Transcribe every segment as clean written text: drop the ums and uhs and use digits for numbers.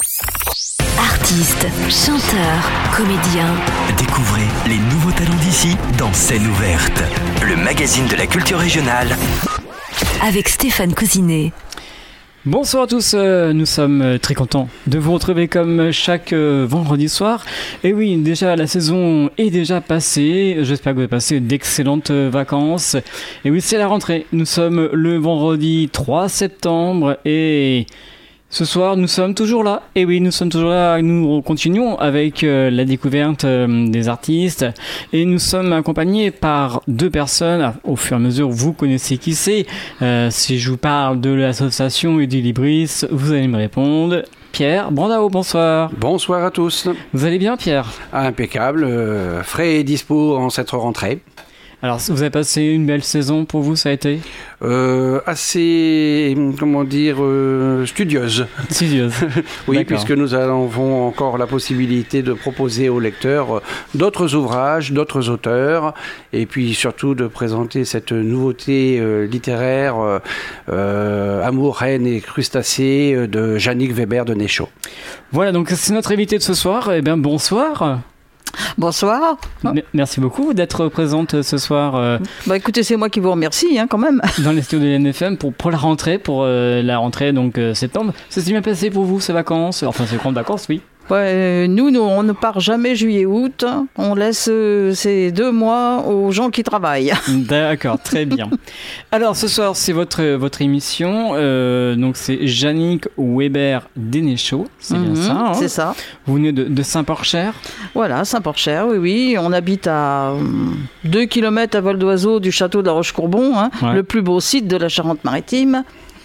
Artistes, chanteurs, comédiens. Découvrez les nouveaux talents d'ici dans Scène ouverte, le magazine de la culture régionale. Avec Stéphane Cousinet. Bonsoir à tous, nous sommes très contents de vous retrouver comme chaque vendredi soir. Et oui, déjà la saison est déjà passée, j'espère que vous avez passé d'excellentes vacances. Et oui, c'est la rentrée, nous sommes le vendredi 3 septembre et ce soir nous sommes toujours là. Et oui, nous sommes toujours là, nous continuons avec la découverte des artistes. Et nous sommes accompagnés par deux personnes, au fur et à mesure vous connaissez qui c'est. Si je vous parle de l'association Edilibris, vous allez me répondre. Pierre Brandao, bonsoir. Bonsoir à tous. Vous allez bien, Pierre ? Impeccable, frais et dispo en cette rentrée. Alors, vous avez passé une belle saison pour vous, ça a été ? Assez, studieuse. Studieuse. Oui, D'accord. puisque nous avons encore la possibilité de proposer aux lecteurs d'autres ouvrages, d'autres auteurs, et puis surtout de présenter cette nouveauté littéraire Amour, haine et crustacés de Jannick Weber de Néchaud. Voilà, donc c'est notre invité de ce soir. Eh bien, bonsoir. Bonsoir. Merci beaucoup d'être présente ce soir. Écoutez, c'est moi qui vous remercie quand même. Dans les studios de l'NFM pour la rentrée, donc septembre. Ça s'est bien passé pour vous ces vacances ? Enfin, ces grandes vacances, oui. Ouais, nous, on ne part jamais juillet-août. On laisse ces 2 mois aux gens qui travaillent. D'accord, très bien. Alors, ce soir, c'est votre émission. Donc, c'est Jannick Weber de Néchaud. C'est bien ça, hein ? C'est ça. Vous venez de Saint-Porcher ? Voilà, Saint-Porcher, oui. On habite à 2 km à vol d'oiseau du château de la Roche-Courbon, Ouais. Le plus beau site de la Charente-Maritime.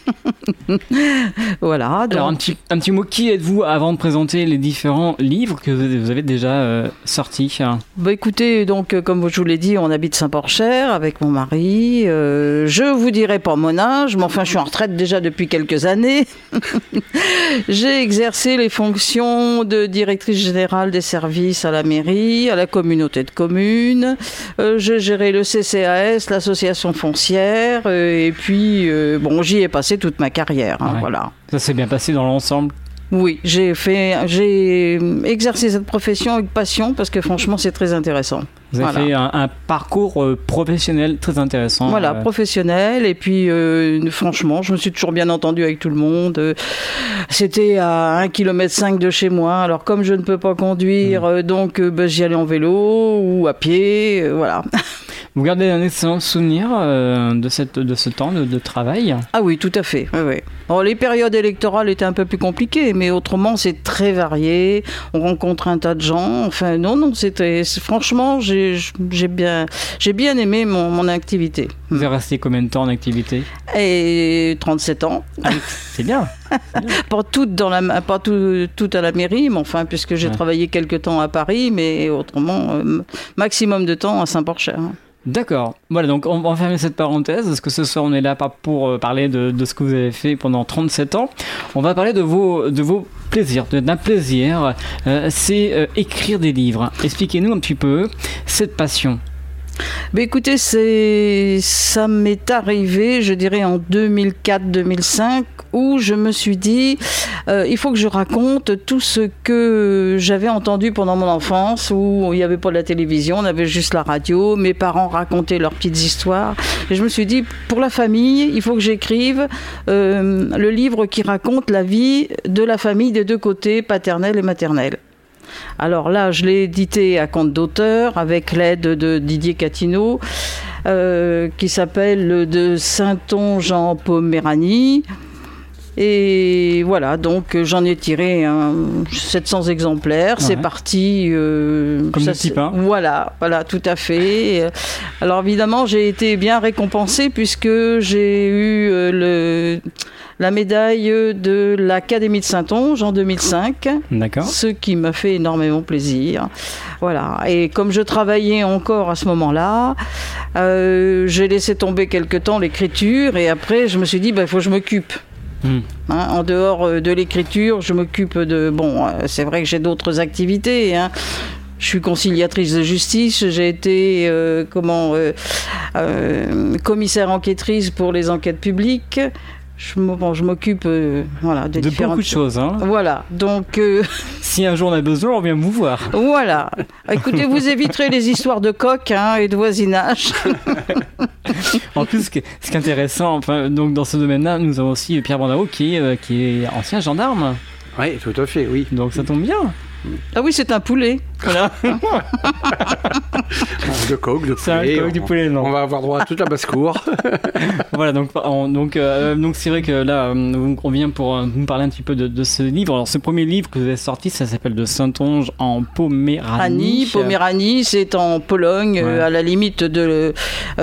Voilà. Donc... Alors, un petit mot, qui êtes-vous avant de présenter les différents livres que vous avez déjà sortis ? Écoutez, donc, comme je vous l'ai dit, on habite Saint-Porcher avec mon mari. Je vous dirai pas mon âge, mais enfin, je suis en retraite déjà depuis quelques années. J'ai exercé les fonctions de directrice générale des services à la mairie, à la communauté de communes. J'ai géré le CCAS, l'association foncière, et puis, j'y ai passé toute ma carrière. Ouais. Voilà. Ça s'est bien passé dans l'ensemble ? Oui, j'ai exercé cette profession avec passion parce que franchement, c'est très intéressant. Vous avez fait un parcours professionnel très intéressant. Voilà, professionnel. Et puis, franchement, je me suis toujours bien entendue avec tout le monde. C'était à 1,5 km de chez moi. Alors, comme je ne peux pas conduire, donc j'y allais en vélo ou à pied. Voilà. Vous gardez un excellent souvenir de ce temps de travail ? Ah oui, tout à fait. Oui. Alors, les périodes électorales étaient un peu plus compliquées, mais autrement, c'est très varié. On rencontre un tas de gens. Enfin, non, franchement, j'ai bien aimé mon activité. Vous êtes resté combien de temps en activité ? Et 37 ans. Ah, c'est bien. Pas toutes à la mairie, mais enfin, puisque j'ai travaillé quelques temps à Paris, mais autrement, maximum de temps à Saint-Porcher. D'accord. Voilà, donc on va fermer cette parenthèse, parce que ce soir on est là pour parler de ce que vous avez fait pendant 37 ans. On va parler de vos plaisirs, d'un plaisir, c'est écrire des livres. Expliquez-nous un petit peu cette passion. Écoutez, ça m'est arrivé, je dirais en 2004-2005, où je me suis dit, il faut que je raconte tout ce que j'avais entendu pendant mon enfance, où il n'y avait pas de la télévision, on avait juste la radio, mes parents racontaient leurs petites histoires. Et je me suis dit, pour la famille, il faut que j'écrive le livre qui raconte la vie de la famille des deux côtés, paternelle et maternelle. Alors là, je l'ai édité à compte d'auteur avec l'aide de Didier Catineau, qui s'appelle De Saintonge en Poméranie. Et voilà, donc j'en ai tiré 700 exemplaires. Ouais. C'est parti. Comme des petits pains. Voilà, tout à fait. Alors évidemment, j'ai été bien récompensée puisque j'ai eu la médaille de l'Académie de Saintonge en 2005. D'accord. Ce qui m'a fait énormément plaisir. Voilà. Et comme je travaillais encore à ce moment-là, j'ai laissé tomber quelque temps l'écriture et après je me suis dit, il faut que je m'occupe. En dehors de l'écriture, je m'occupe de... c'est vrai que j'ai d'autres activités, Je suis conciliatrice de justice, j'ai été commissaire enquêtrice pour les enquêtes publiques. je m'occupe voilà, de beaucoup de choses. Hein. Voilà, donc... Si un jour on a besoin, on vient vous voir. Voilà. Écoutez, vous éviterez les histoires de coq et de voisinage. En plus, ce qui est intéressant, enfin, donc dans ce domaine-là, nous avons aussi Pierre Brandao qui est ancien gendarme. Oui, tout à fait, oui. Donc ça tombe bien. Ah oui, c'est un poulet. Voilà. De coq, de poulet. C'est un coq du poulet, non. On va avoir droit à toute la basse-cour. Voilà, donc c'est vrai que là, on vient pour nous parler un petit peu de ce livre. Alors, ce premier livre que vous avez sorti, ça s'appelle De Saintonge en Poméranie. Poméranie, c'est en Pologne, à la limite de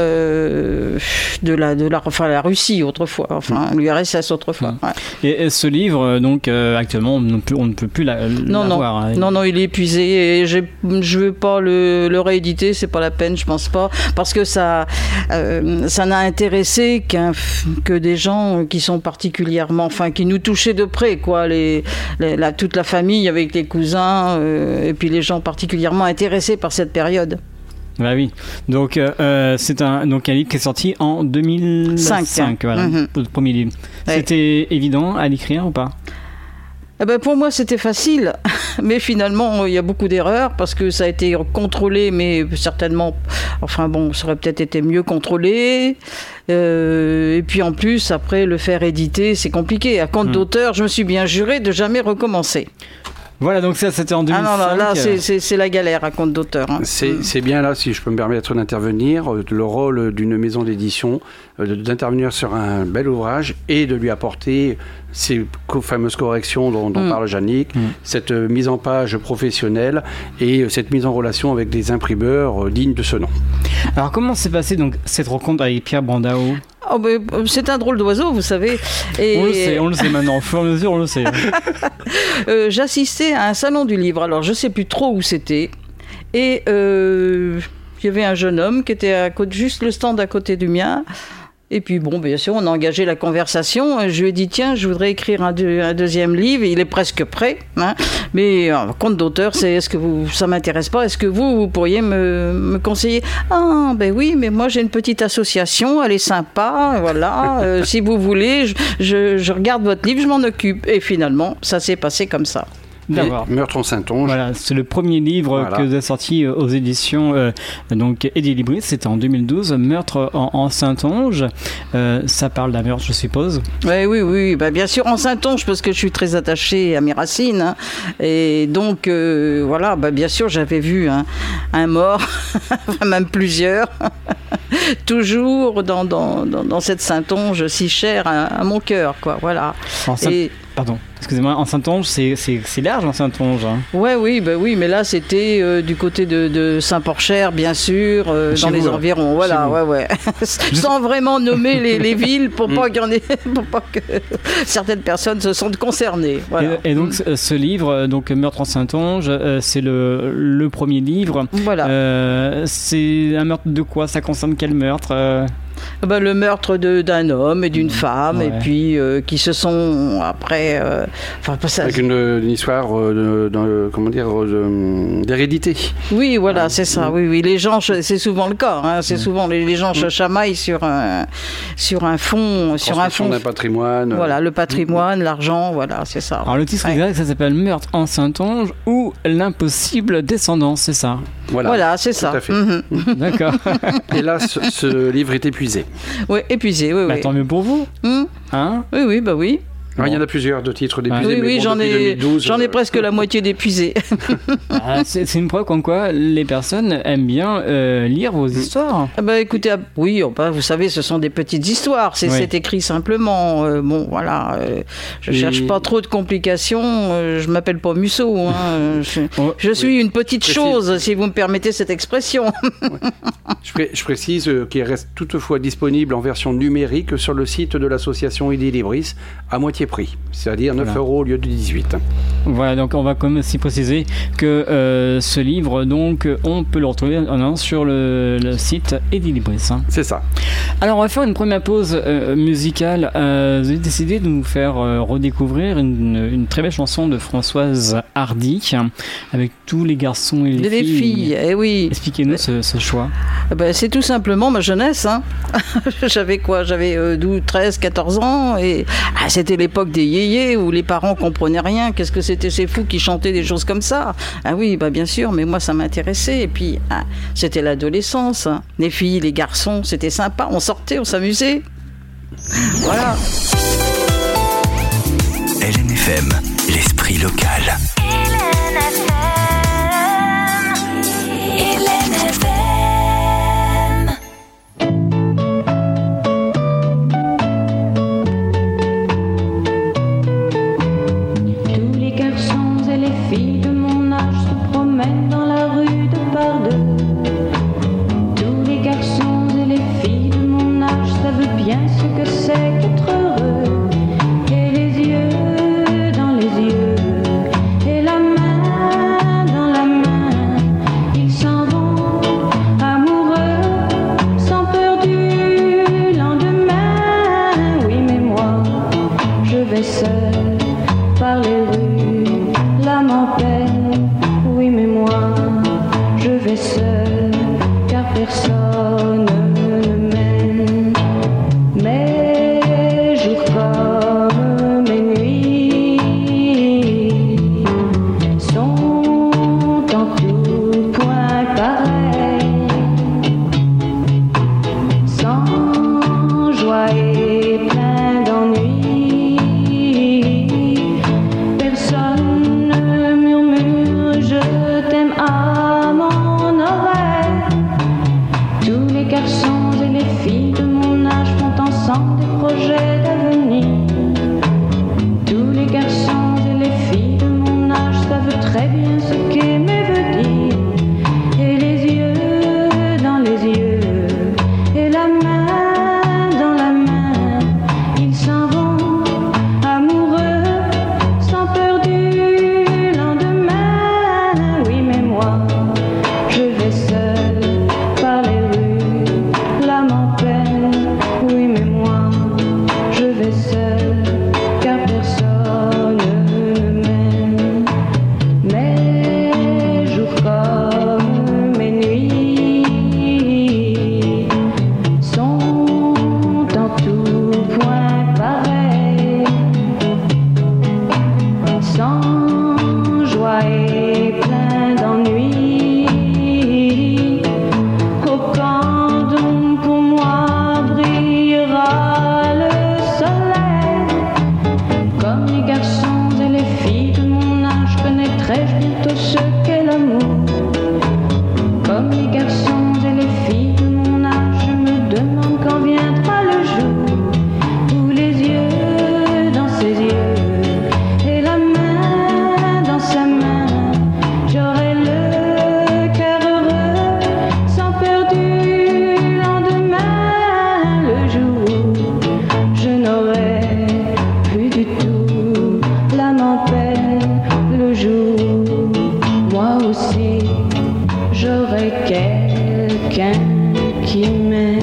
la Russie autrefois, enfin l'URSS autrefois. Ouais. Et ce livre, donc actuellement, on ne peut plus l'avoir. Non, il est épuisé et je veux pas le rééditer, c'est pas la peine, je pense pas, parce que ça n'a intéressé que des gens qui sont particulièrement, enfin, qui nous touchaient de près, quoi, toute la famille avec les cousins et puis les gens particulièrement intéressés par cette période. Bah oui, donc c'est un livre qui est sorti en 2005, voilà, le premier livre. Ouais. C'était évident à l'écrire ou pas? Eh ben pour moi, c'était facile, mais finalement, il y a beaucoup d'erreurs parce que ça a été contrôlé, mais certainement, enfin bon, ça aurait peut-être été mieux contrôlé. Et puis en plus, après, le faire éditer, c'est compliqué. À compte d'auteur, je me suis bien juré de jamais recommencer. Voilà, donc ça, c'était en 2005. Ah non, là, c'est la galère à compte d'auteur. Hein. C'est bien là, si je peux me permettre d'intervenir, le rôle d'une maison d'édition, d'intervenir sur un bel ouvrage et de lui apporter ces fameuses corrections dont parle Jannick, cette mise en page professionnelle et cette mise en relation avec des imprimeurs dignes de ce nom. Alors, comment s'est passée donc cette rencontre avec Pierre Brandao ? Oh ben, c'est un drôle d'oiseau, vous savez. Et... On le sait maintenant, au fur et à mesure, on le sait. J'assistais à un salon du livre, alors je ne sais plus trop où c'était, et il y avait un jeune homme qui était juste le stand à côté du mien. Et puis bon, bien sûr, on a engagé la conversation. Je lui ai dit, tiens, je voudrais écrire un deuxième livre. Il est presque prêt, hein. Mais compte d'auteur, ça m'intéresse pas. Est-ce que vous pourriez me conseiller? Ah, ben oui, mais moi j'ai une petite association, elle est sympa, voilà. Si vous voulez, je regarde votre livre, je m'en occupe. Et finalement, ça s'est passé comme ça. Meurtre en Saintonge. Voilà, c'est le premier livre que vous avez sorti aux éditions donc Edilibris, c'était en 2012, Meurtre en Saintonge. Ça parle d'un meurtre, je suppose. Oui, bah, bien sûr en Saintonge, parce que je suis très attachée à mes racines. Hein. Et donc, voilà, bah, bien sûr, j'avais vu un mort, même plusieurs, toujours dans cette Saintonge si chère à mon cœur, quoi, voilà. Pardon, excusez-moi, en Saintonge, c'est large en Saintonge. Hein. Oui, mais là c'était du côté de Saint-Porcher, bien sûr, dans les environs. Voilà, ouais. Sans vraiment nommer les villes pour pas qu'il y en ait, pour pas que certaines personnes se sentent concernées. Voilà. Et donc ce livre, donc Meurtre en Saintonge, c'est le premier livre. Voilà. C'est un meurtre de quoi? Ça concerne quel meurtre? Le meurtre d'un homme et d'une femme, et puis qui se sont après. Avec une histoire d'hérédité. Oui, voilà, c'est ça. Oui, les gens, c'est souvent le cas. Hein, c'est souvent les gens se chamaillent sur un fond, d'un patrimoine. Voilà, le patrimoine, l'argent, voilà, c'est ça. Alors le titre exact, ça s'appelle Meurtre en Saintonge ou l'impossible descendance, c'est ça. Voilà, c'est ça. Tout à fait. D'accord. Et là, ce livre est épuisé. Oui, épuisé, oui. Tant mieux pour vous. Hein? Oui, bah oui. Bon. Il y en a plusieurs de titres d'épuisés. Oui, j'en ai presque la moitié d'épuisés. C'est une preuve comme quoi les personnes aiment bien lire vos histoires. Écoutez, vous savez, ce sont des petites histoires. C'est écrit simplement. Voilà. Je cherche pas trop de complications. Je m'appelle pas Musso. Hein. Je suis une petite chose, si vous me permettez cette expression. Je précise qu'il reste toutefois disponible en version numérique sur le site de l'association Edilibris à moitié prix. prix, c'est-à-dire 9 € au lieu de 18. Voilà, donc on va quand même aussi préciser que ce livre, donc, on peut le retrouver sur le site Edilibris. C'est ça. Alors on va faire une première pause musicale. Vous avez décidé de nous faire redécouvrir une très belle chanson de Françoise Hardy, avec tous les garçons et les filles. Eh oui. Expliquez-nous ce choix. C'est tout simplement ma jeunesse. J'avais 12, 13, 14 ans et c'était l'époque des yéyés où les parents comprenaient rien. Qu'est-ce que c'était ces fous qui chantaient des choses comme ça? Ah oui, bien sûr, mais moi ça m'intéressait. Et puis c'était l'adolescence. Les filles, les garçons, c'était sympa. On sortait, on s'amusait. Voilà. LNFM, l'esprit local. Bien ce que c'est qu'être heureux, et les yeux dans les yeux, et la main dans la main, ils s'en vont amoureux, sans peur du lendemain. Oui, mais moi, je vais seul par les rues, l'âme en peine. Oui, mais moi, je vais seul, car personne ne m'aime. Mes jours comme mes nuits sont en tout point pareils, sans joie et plein d'ennui. Personne ne murmure je t'aime à mon oreille. Tous les garçons et les filles de mon âge font ensemble des projets d'avenir. Tous les garçons et les filles de mon âge savent très bien ce qu'aimer veut dire. Et les yeux dans les yeux, et la main dans la main, ils s'en vont amoureux, sans peur du lendemain. Oui, mais moi, je vais seul par les rues, l'âme en peine. Oui, mais moi, je vais seul, car personne ne m'aime. Mes jours comme mes nuits sont en tout point pareils, sans joie et plein d'ennui. Oh, quand donc pour moi brillera le soleil, comme les garçons et les filles de mon âge, connaîtrai-je bientôt ce qu'est l'amour. Comme les garçons et les filles de mon âge, je me demande quand viendra le jour où les yeux dans ses yeux, et la main dans sa main, j'aurai le cœur heureux, sans peur du lendemain. Le jour où je n'aurai plus du tout l'âme en peine. Le jour où moi aussi j'aurai quelqu'un qui m'aime.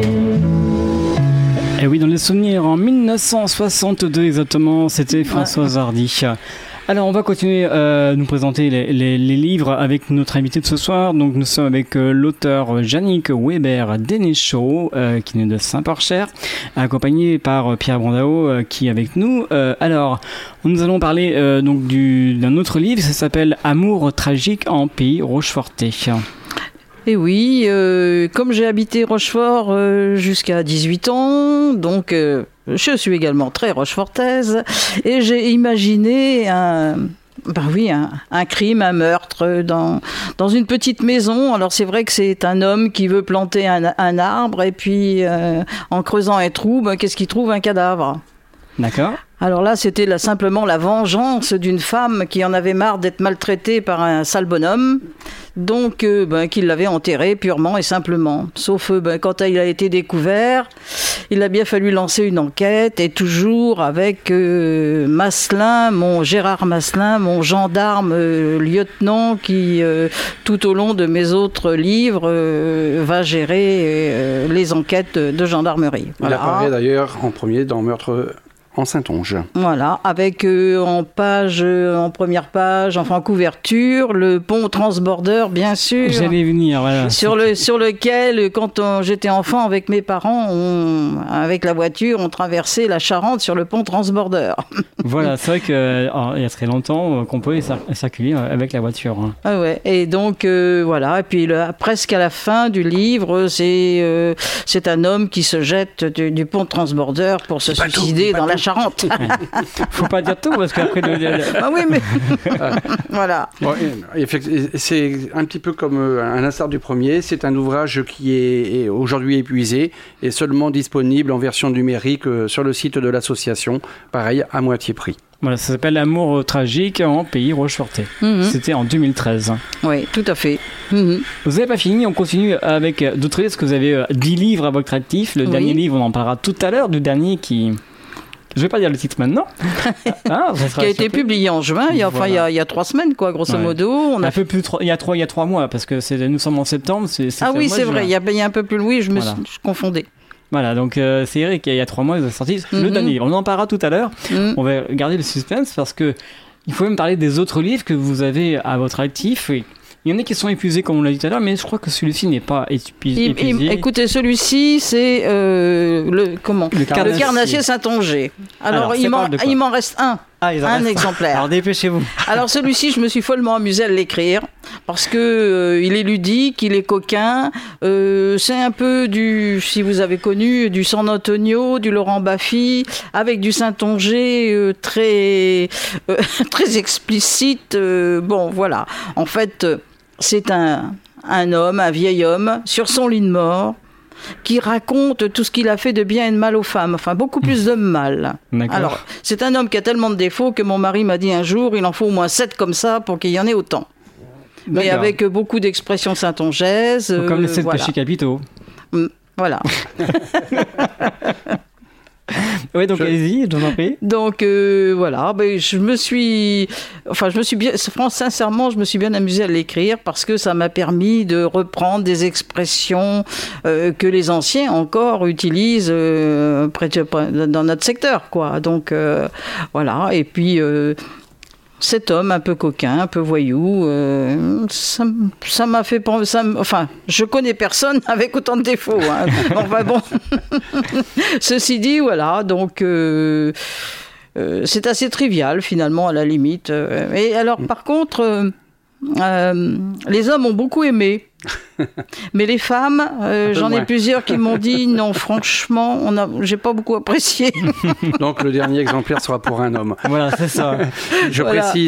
Et oui, dans les souvenirs, en 1962 exactement, c'était Françoise Hardy. Alors, on va continuer à nous présenter les livres avec notre invité de ce soir. Donc, nous sommes avec l'auteur Yannick Weber-Dénéchaud, qui est de Saint-Porcher, accompagné par Pierre Brandao, qui est avec nous. Alors, nous allons parler donc d'un autre livre, ça s'appelle Amour tragique en pays rochefortais. Et oui, comme j'ai habité Rochefort jusqu'à 18 ans, donc je suis également très rochefortaise, et j'ai imaginé un crime, un meurtre dans une petite maison. Alors c'est vrai que c'est un homme qui veut planter un arbre, et puis en creusant un trou, qu'est-ce qu'il trouve? Un cadavre. D'accord. Alors là, c'était simplement la vengeance d'une femme qui en avait marre d'être maltraitée par un sale bonhomme, donc qu'il l'avait enterré purement et simplement. Sauf quand il a été découvert, il a bien fallu lancer une enquête, et toujours avec Gérard Masselin, mon gendarme lieutenant qui, tout au long de mes autres livres, va gérer les enquêtes de gendarmerie. Il apparaît d'ailleurs en premier dans Meurtre en Saintonge. Voilà, avec en première page, enfin en couverture, le pont transborder, bien sûr. J'allais venir, voilà. Sur lequel, quand j'étais enfant avec mes parents, avec la voiture, on traversait la Charente sur le pont transborder. Voilà, c'est vrai qu'il y a très longtemps qu'on pouvait circuler avec la voiture. Hein. Ah ouais, et donc voilà, et puis presque à la fin du livre, c'est un homme qui se jette du pont transborder pour se suicider dans la Charente. Faut pas dire tout parce qu'après Ah oui, mais voilà. Bon, c'est un petit peu comme à l'instar du premier. C'est un ouvrage qui est aujourd'hui épuisé et seulement disponible en version numérique sur le site de l'association. Pareil, à moitié prix. Voilà, ça s'appelle Amour tragique en pays rochefortais. C'était en 2013. Oui, tout à fait. Vous n'avez pas fini, on continue avec d'autres livres, parce que vous avez 10 livres à votre actif. Le dernier livre, on en parlera tout à l'heure, du dernier qui... Je ne vais pas dire le titre maintenant. Qui a été publié en juin, il y a 3 semaines, quoi, grosso modo. Un peu plus, il y a 3 mois, parce que nous sommes en septembre. Oui, c'est vrai, il y a un peu plus... Oui, je confondais. Voilà, donc c'est Eric, il y a 3 mois, ils ont sorti le dernier. On en parlera tout à l'heure. On va garder le suspense, parce que il faut même parler des autres livres que vous avez à votre actif. Il y en a qui sont épuisés, comme on l'a dit tout à l'heure, mais je crois que celui-ci n'est pas épuisé. Écoutez, celui-ci, c'est le Carnassier Saintonge. Alors, il m'en reste un exemplaire. Alors, dépêchez-vous. Alors, celui-ci, je me suis follement amusée à l'écrire, parce que il est ludique, il est coquin. C'est un peu si vous avez connu, du San Antonio, du Laurent Baffy, avec du Saintonge très explicite. Bon, voilà. En fait... C'est un vieil homme, sur son lit de mort, qui raconte tout ce qu'il a fait de bien et de mal aux femmes, enfin beaucoup plus de mal. D'accord. Alors, c'est un homme qui a tellement de défauts que mon mari m'a dit un jour, il en faut au moins 7 comme ça pour qu'il y en ait autant. Mais avec beaucoup d'expressions saintongaises. Comme les 7 péchés capitaux. Voilà. Oui, donc allez-y, je vous en prie. Donc voilà, je me suis bien amusée à l'écrire parce que ça m'a permis de reprendre des expressions que les anciens encore utilisent dans notre secteur, quoi. Donc voilà, et puis cet homme un peu coquin, un peu voyou, ça m'a fait penser... Enfin, je connais personne avec autant de défauts. Hein. Enfin bon. Ceci dit, voilà, donc... c'est assez trivial, finalement, à la limite. Et alors, par contre... les hommes ont beaucoup aimé, mais les femmes, j'en ai plusieurs qui m'ont dit non, franchement, j'ai pas beaucoup apprécié. Donc le dernier exemplaire sera pour un homme. Voilà, c'est ça. Je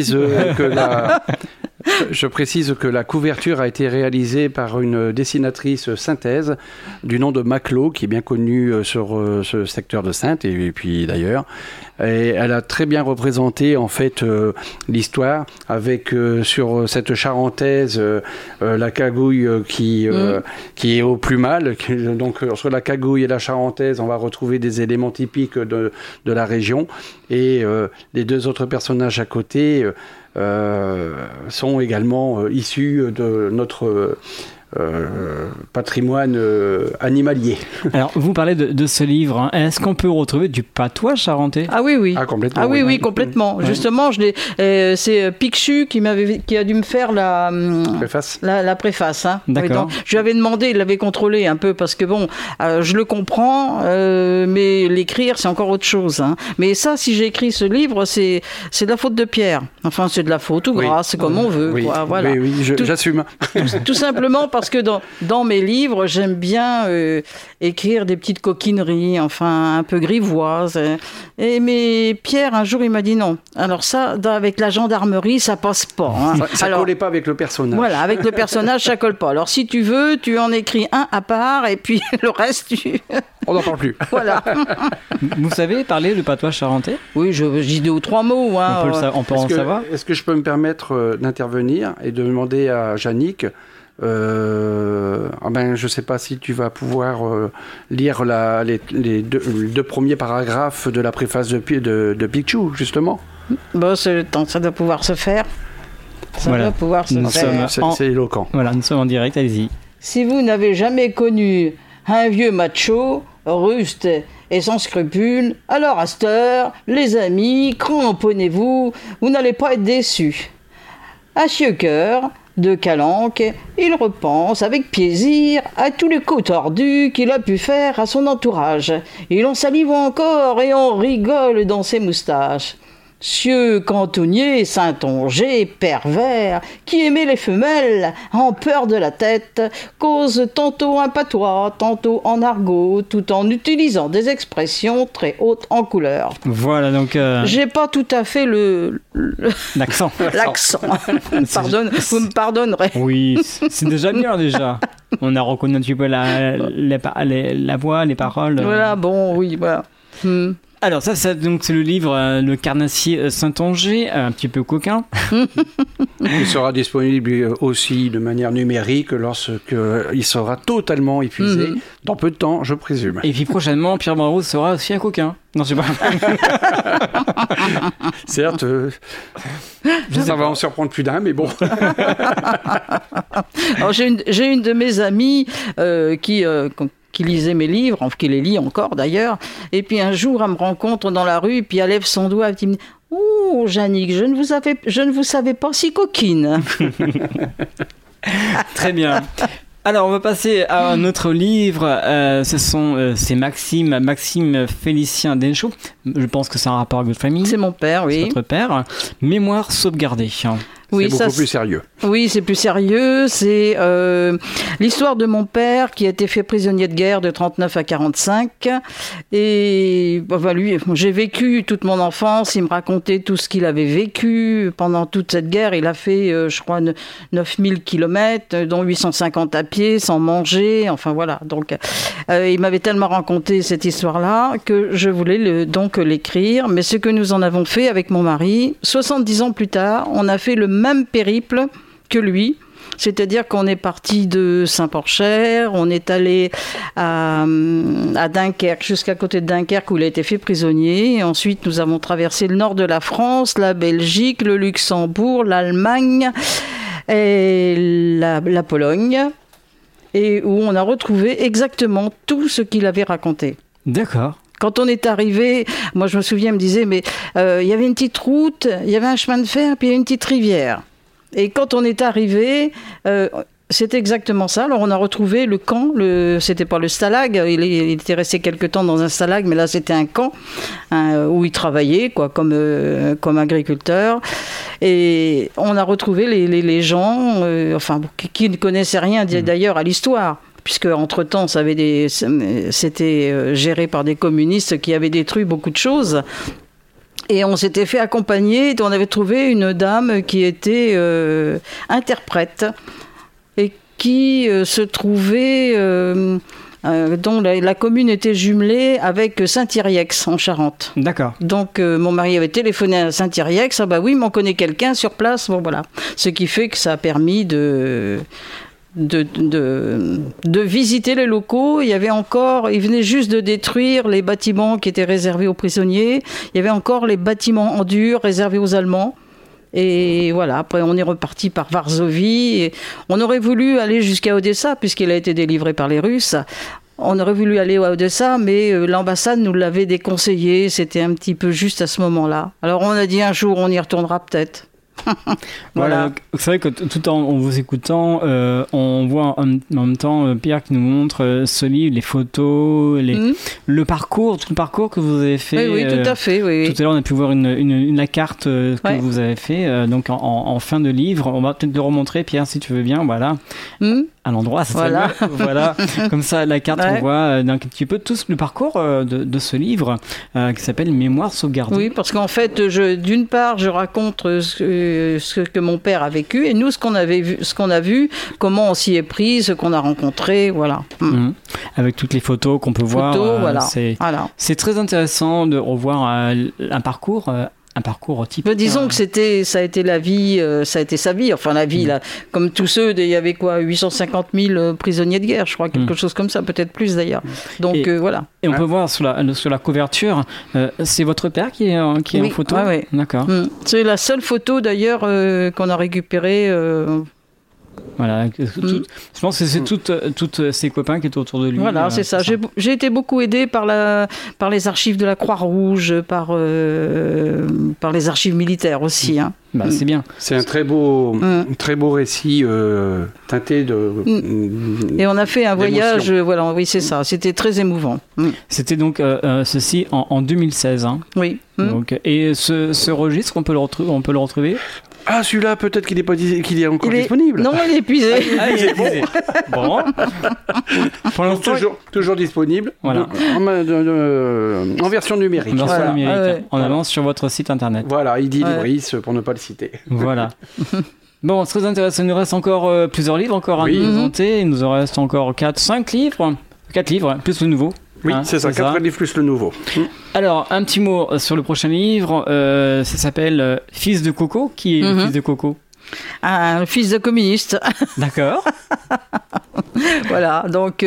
précise que la couverture a été réalisée par une dessinatrice saintaise du nom de Maclot, qui est bien connue sur ce secteur de Saintes et puis d'ailleurs. Et elle a très bien représenté en fait l'histoire avec sur cette charentaise la cagouille qui est au plus mal. Donc entre la cagouille et la charentaise, on va retrouver des éléments typiques de la région. Et les 2 autres personnages à côté sont également issus de notre patrimoine animalier. Alors, vous parlez de ce livre. Hein. Est-ce qu'on peut retrouver du patois charentais ? Ah oui. Ah, complètement. Ah oui, complètement. Ouais. Justement, c'est Picshu qui a dû me faire la préface. Hein. D'accord. Oui, je lui avais demandé, il l'avait contrôlé un peu parce que bon, je le comprends, mais l'écrire, c'est encore autre chose. Hein. Mais ça, si j'ai écrit ce livre, c'est de la faute de Pierre. Enfin, c'est de la faute ou grâce, c'est comme on veut. Oui, quoi. Voilà. Oui, j'assume. Tout simplement parce que dans mes livres, j'aime bien écrire des petites coquineries, enfin un peu grivoises. Mais Pierre, un jour, il m'a dit non. Alors ça, avec la gendarmerie, ça passe pas. Hein. Ça collait pas avec le personnage. Voilà, avec le personnage, ça colle pas. Alors si tu veux, tu en écris un à part et puis le reste, On n'en parle plus. Voilà. Vous savez parler le patois charentais? Oui, je dis 2 ou 3 mots. Hein. On peut en savoir. Est-ce que je peux me permettre d'intervenir et de demander à Yannick, je ne sais pas si tu vas pouvoir lire les 2 premiers paragraphes de la préface de Picchou, justement. Bon, ça doit pouvoir se faire. Ça doit pouvoir se faire. C'est éloquent. Voilà, nous sommes en direct, allez-y. Si vous n'avez jamais connu un vieux macho, ruste et sans scrupules, alors à cette heure, les amis, cramponnez-vous, vous n'allez pas être déçus. À Chieux-Cœur, de Calanque, il repense avec plaisir à tous les coups tordus qu'il a pu faire à son entourage. Il en salive encore et on rigole dans ses moustaches. Sieur cantonnier, saintonger, pervers, qui aimait les femelles, en peur de la tête, cause tantôt un patois, tantôt en argot, tout en utilisant des expressions très hautes en couleur. Voilà, donc... J'ai pas tout à fait l'accent. L'accent. Vous me pardonnerez. Oui, c'est déjà bien, déjà. On a reconnu un petit peu la voix, les paroles. Voilà, bon, oui, voilà. Alors donc c'est le livre Le Carnassier Saintonger, un petit peu coquin. Il sera disponible aussi de manière numérique lorsqu'il sera totalement épuisé, dans peu de temps, je présume. Et puis prochainement, Pierre Barraud sera aussi un coquin. Non, je sais pas. Certes, ça va en surprendre plus d'un, mais bon. Alors j'ai une de mes amies qui lisait mes livres, qui les lit encore d'ailleurs, et puis un jour elle me rencontre dans la rue, puis elle lève son doigt et elle me dit « Oh, Yannick, je ne vous savais pas si coquine. » Très bien. Alors, on va passer à un autre livre. C'est Maxime Félicien Denchot. Je pense que c'est un rapport avec votre famille. C'est mon père, oui. C'est votre père. Mémoire sauvegardée. Oui, c'est beaucoup plus sérieux. Oui, c'est plus sérieux. C'est l'histoire de mon père qui a été fait prisonnier de guerre de 39 à 45. Et lui, j'ai vécu toute mon enfance. Il me racontait tout ce qu'il avait vécu pendant toute cette guerre. Il a fait, je crois, 9000 kilomètres, dont 850 à pied, sans manger. Enfin, voilà. Donc, il m'avait tellement raconté cette histoire-là que je voulais donc l'écrire. Mais ce que nous en avons fait avec mon mari, 70 ans plus tard, on a fait le même périple que lui, c'est-à-dire qu'on est parti de Saint-Porcher, on est allé à Dunkerque, jusqu'à côté de Dunkerque où il a été fait prisonnier, et ensuite nous avons traversé le nord de la France, la Belgique, le Luxembourg, l'Allemagne et la Pologne, et où on a retrouvé exactement tout ce qu'il avait raconté. D'accord. Quand on est arrivé, moi je me souviens, il me disait, mais il y avait une petite route, il y avait un chemin de fer, puis il y a une petite rivière. Et quand on est arrivé, c'était exactement ça. Alors on a retrouvé le camp, c'était pas le stalag, il était resté quelque temps dans un stalag, mais là c'était un camp où il travaillait, quoi, comme agriculteur. Et on a retrouvé les gens, qui ne connaissaient rien d'ailleurs à l'histoire. Puisque entre-temps, c'était géré par des communistes qui avaient détruit beaucoup de choses. Et on s'était fait accompagner, on avait trouvé une dame qui était interprète et qui se trouvait, dont la commune était jumelée avec Saint-Yrieix en Charente. D'accord. Donc mon mari avait téléphoné à Saint-Yrieix, oui, mais on connaît quelqu'un sur place, bon voilà. Ce qui fait que ça a permis de visiter les locaux. Il venait juste de détruire les bâtiments qui étaient réservés aux prisonniers. Il y avait encore les bâtiments en dur réservés aux Allemands. Et voilà, après on est reparti par Varsovie. Et on aurait voulu aller jusqu'à Odessa, puisqu'il a été délivré par les Russes. On aurait voulu aller à Odessa, mais l'ambassade nous l'avait déconseillé. C'était un petit peu juste à ce moment-là. Alors on a dit un jour, on y retournera peut-être. Voilà. C'est vrai que tout en vous écoutant, on voit en même temps Pierre qui nous montre ce livre, les photos, tout le parcours que vous avez fait. Oui, tout à fait. Oui. Tout à l'heure, on a pu voir la carte que vous avez fait donc en fin de livre. On va peut-être le remontrer, Pierre, si tu veux bien. Voilà. à l'endroit. Ça serait Voilà. mieux. Voilà. Comme ça, la carte, Ouais. on voit un petit peu tout le parcours de ce livre qui s'appelle Mémoire sauvegardée. Oui, parce qu'en fait, d'une part, je raconte ce que mon père a vécu et nous, ce qu'on a vu, comment on s'y est pris, ce qu'on a rencontré, voilà. Mhm. Avec toutes les photos qu'on peut voir. Voilà. Voilà. C'est très intéressant de revoir un parcours typique. Disons que ça a été la vie, ça a été sa vie, enfin la vie, là, comme tous ceux, il y avait quoi, 850 000 prisonniers de guerre, je crois, quelque chose comme ça, peut-être plus d'ailleurs. Donc voilà. Et on peut voir sur la couverture, c'est votre père qui est en photo. Oui. D'accord. C'est la seule photo d'ailleurs qu'on a récupérée. Voilà, je pense que c'est toutes ses copains qui étaient autour de lui. Voilà, c'est ça. J'ai été beaucoup aidée par les archives de la Croix-Rouge, par les archives militaires aussi. Hein. Bah, c'est bien. C'est un très beau récit teinté de. Et on a fait un voyage, voilà, oui, c'est ça. C'était très émouvant. C'était donc ceci en 2016. Hein. Oui. Donc, et ce registre, on peut le retrouver. Ah, celui-là, peut-être qu'il est encore disponible. Non, il est épuisé. Ah, il est épuisé. Bon. Pour l'instant, toujours disponible. Voilà. Donc, en version numérique. En version numérique. Ouais. En avance sur votre site internet. Voilà, Idi Libris, pour ne pas le citer. Voilà. Bon, c'est très intéressant. Il nous reste encore plusieurs livres à nous présenter. Il nous en reste encore 5 livres. 4 livres, plus le nouveau. Oui, c'est ça, 4 livres plus le nouveau. Alors, un petit mot sur le prochain livre. Ça s'appelle Fils de Coco. Qui est le fils de Coco? Un fils de communiste. D'accord. Voilà, donc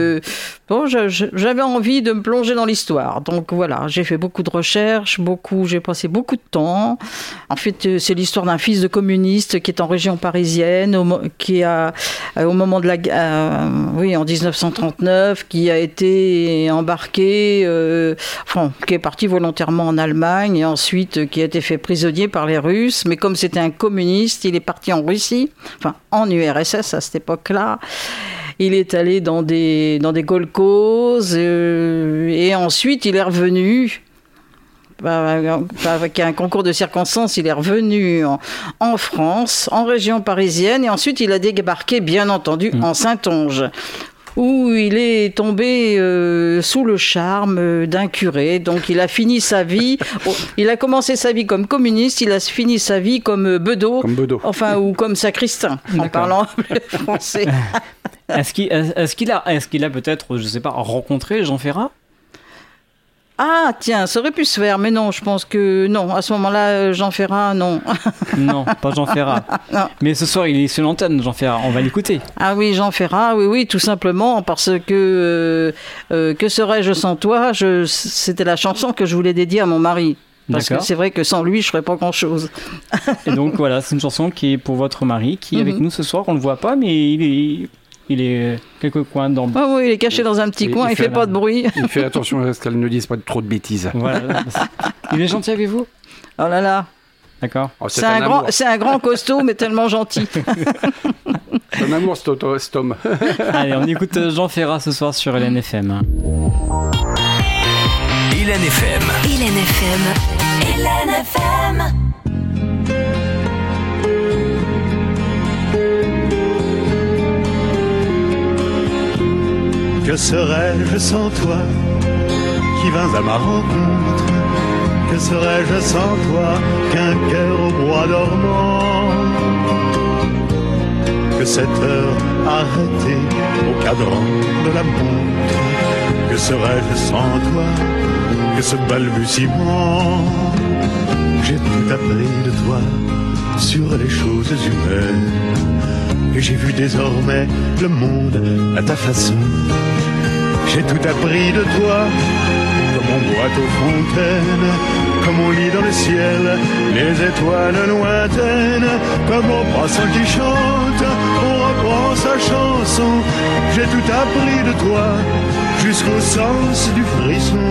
j'avais envie de me plonger dans l'histoire. Donc voilà, j'ai fait beaucoup de recherches, j'ai passé beaucoup de temps. En fait, c'est l'histoire d'un fils de communiste qui est en région parisienne, qui a, au moment de la guerre, en 1939, qui a été embarqué, qui est parti volontairement en Allemagne et ensuite qui a été fait prisonnier par les Russes. Mais comme c'était un communiste, il est parti en Russie, en URSS à cette époque-là. Il est allé dans des kolkhozes et ensuite il est revenu. Avec un concours de circonstances, il est revenu en France, en région parisienne, et ensuite il a débarqué, bien entendu, en Saintonge, où il est tombé sous le charme d'un curé. Donc il a fini sa vie, il a commencé sa vie comme communiste, il a fini sa vie comme bedeau, ou comme sacristain, en parlant français. Est-ce qu'il a peut-être, je sais pas, rencontré Jean Ferrat? Ah, tiens, ça aurait pu se faire, mais non, je pense que non. À ce moment-là, Jean Ferrat, non. Non, pas Jean Ferrat. Non. Mais ce soir, il est sur l'antenne, Jean Ferrat. On va l'écouter. Ah oui, Jean Ferrat, oui, tout simplement, parce que que serais-je sans toi, c'était la chanson que je voulais dédier à mon mari. Parce que c'est vrai que sans lui, je ne ferais pas grand-chose. Et donc voilà, c'est une chanson qui est pour votre mari, qui est avec nous ce soir. On ne le voit pas, mais il est quelques coins dans. Ah oui, il est caché dans un petit coin, il fait pas de bruit. Il fait attention à ce qu'elle ne dise pas trop de bêtises. Voilà. Il est gentil avec vous? Oh là là. D'accord. Oh, c'est un grand costaud, mais tellement gentil. C'est un amour, cet homme. Allez, on écoute Jean Ferrat ce soir sur LNFM. LNFM. Que serais-je sans toi qui vins à ma rencontre? Que serais-je sans toi qu'un cœur au bois dormant? Que cette heure arrêtée au cadran de la montre? Que serais-je sans toi que ce balbutiement? J'ai tout appris de toi sur les choses humaines, et j'ai vu désormais le monde à ta façon. J'ai tout appris de toi, comme on boit aux fontaines, comme on lit dans le ciel les étoiles lointaines, comme au passant qui chante, on reprend sa chanson. J'ai tout appris de toi, jusqu'au sens du frisson.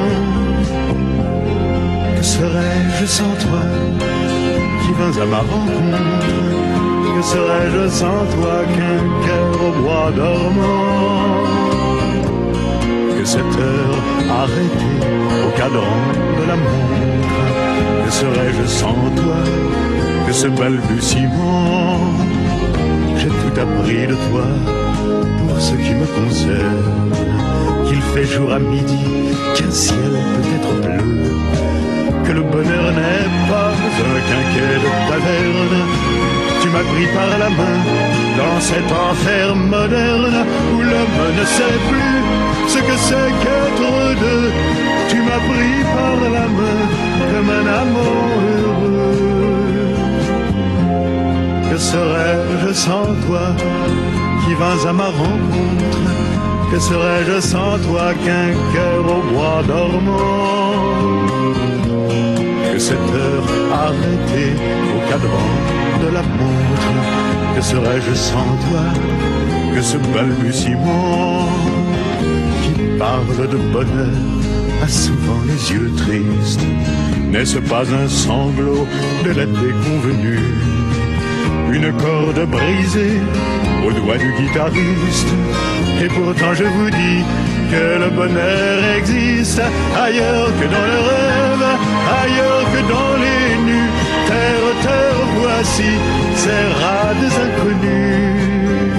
Que serais-je sans toi, qui vins à ma rencontre? Que serais-je sans toi qu'un cœur au bois dormant? Que cette heure arrêtée au cadran de la montre? Que serais-je sans toi que ce balbutiement? J'ai j'ai tout appris de toi. Pour ce qui me concerne, qu'il fait jour à midi, qu'un ciel peut être bleu, que le bonheur n'est pas un quinquet de taverne. Tu m'as pris par la main dans cet enfer moderne où l'homme ne sait plus ce que c'est qu'être deux. Tu m'as pris par la main comme un amant heureux. Que serais-je sans toi qui vins à ma rencontre? Que serais-je sans toi qu'un cœur au bois dormant? Que cette heure arrêtée au cadran de la montre, que serais-je sans toi? Que ce balbutiement qui parle de bonheur a souvent les yeux tristes. N'est-ce pas un sanglot de la déconvenue? Une corde brisée au doigt du guitariste. Et pourtant je vous dis que le bonheur existe ailleurs que dans le rêve, ailleurs que dans les nus. Terre, terre, voici ces rades inconnus.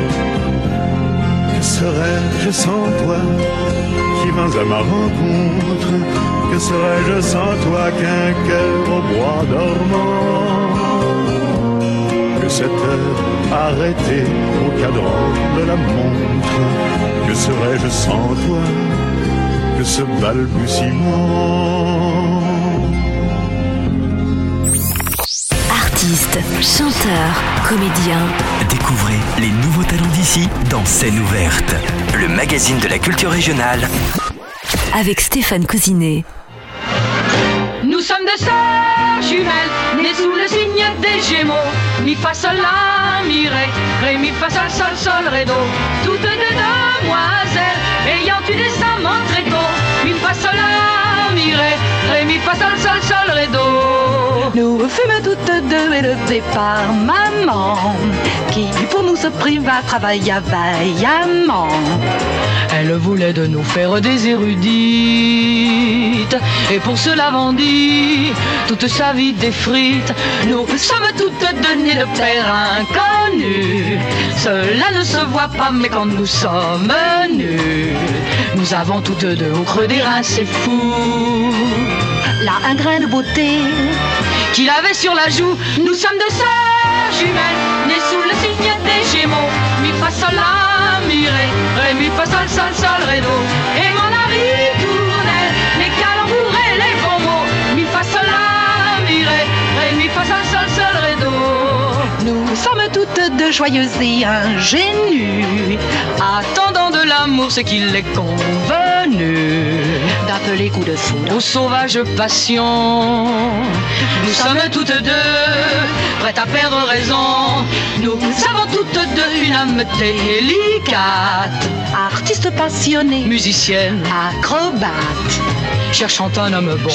Que serais-je sans toi qui vins à ma rencontre? Que serais-je sans toi qu'un cœur au bois dormant? Que cette heure arrêtée au cadran de la montre, que serais-je sans toi? Que ce balbutiement. Artistes, chanteurs, comédiens. Découvrez les nouveaux talents d'ici dans Scène ouverte, le magazine de la culture régionale. Avec Stéphane Cousinet. Nous sommes deux sœurs jumelles, nées sous le signe des Gémeaux. Mi fa sol la mi ré mi fa sol sol sol ré do. Toutes deux demoiselles ayant eu des amants très tôt. Mi fa sol la mi ré mi fa sol sol sol ré do. Nous fûmes toutes deux élevées par maman, qui pour nous se priva travailla vaillamment. Elle voulait de nous faire des érudites, et pour cela vendit toute sa vie des frites. Nous sommes toutes deux nées de pères inconnus. Cela ne se voit pas, mais quand nous sommes nus, nous avons toutes deux au creux des reins, c'est fou. Là un grain de beauté qu'il avait sur la joue. Nous sommes deux sœurs jumelles, nées sous le signe des Gémeaux. Mi fa sol la mi ré mi fa sol sol sol ré do. Et mon ami tournait les calembours et les bons mots. Mi fa sol la mi ré mi fa sol sol sol ré do. Nous sommes toutes deux joyeuses et ingénues, attendant de l'amour ce qu'il est convenu d'appeler coup de foudre aux sauvages passions. Nous sommes toutes deux prêtes à perdre raison. Nous avons toutes deux une âme délicate, artiste passionné, musicienne, acrobate, cherchant un homme beau,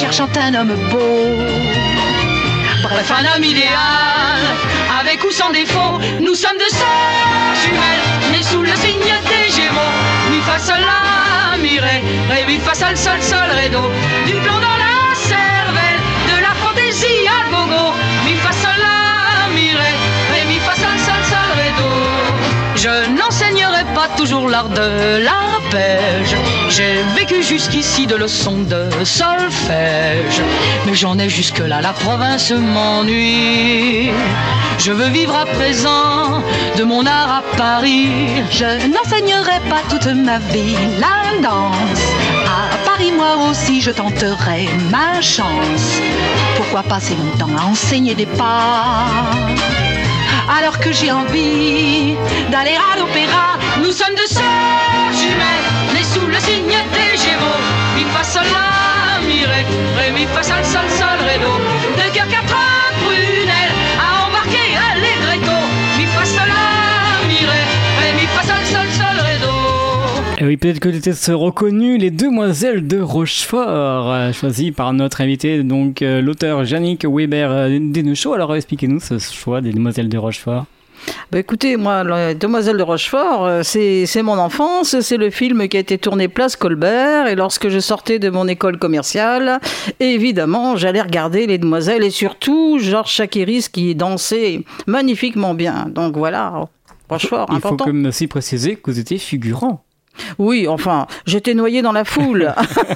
bref un homme idéal, avec ou sans défaut. Nous sommes deux sœurs jumelles, nées sous le signe des Gémeaux. Mi fa sol la mi ré mi fa sol sol sol ré do. Du plomb dans la cervelle, de la fantaisie à gogo. Mi fa sol la mi ré mi fa sol sol sol ré do. Je n'enseignerai pas toujours l'art de l'arpège. J'ai vécu jusqu'ici de leçons de solfège, mais j'en ai jusque-là, la province m'ennuie. Je veux vivre à présent de mon art à Paris. Je n'enseignerai pas toute ma vie la danse. À Paris, moi aussi, je tenterai ma chance. Pourquoi passer mon temps à enseigner des pas, alors que j'ai envie d'aller à l'opéra? Nous sommes deux sœurs jumelles, nées sous le signe des Gémeaux. Mi fa sol la mi ré mi fa sol sol sol ré do. Deux cœurs, quatre prunelles à embarquer allegretto. Mi fa sol la mi ré mi fa sol sol sol ré do. Et oui, peut-être que tu étais reconnu, les Demoiselles de Rochefort, choisies par notre invité, donc l'auteur Yannick Weber-Denechaud. Alors expliquez-nous ce choix des Demoiselles de Rochefort. Bah écoutez, moi, les Demoiselles de Rochefort, c'est mon enfance, c'est le film qui a été tourné place Colbert, et lorsque je sortais de mon école commerciale, évidemment, j'allais regarder les Demoiselles, et surtout Georges Chakiris qui dansait magnifiquement bien. Donc voilà, Rochefort, Il faut important. comme aussi préciser que vous étiez figurant. Oui, enfin, j'étais noyée dans la foule.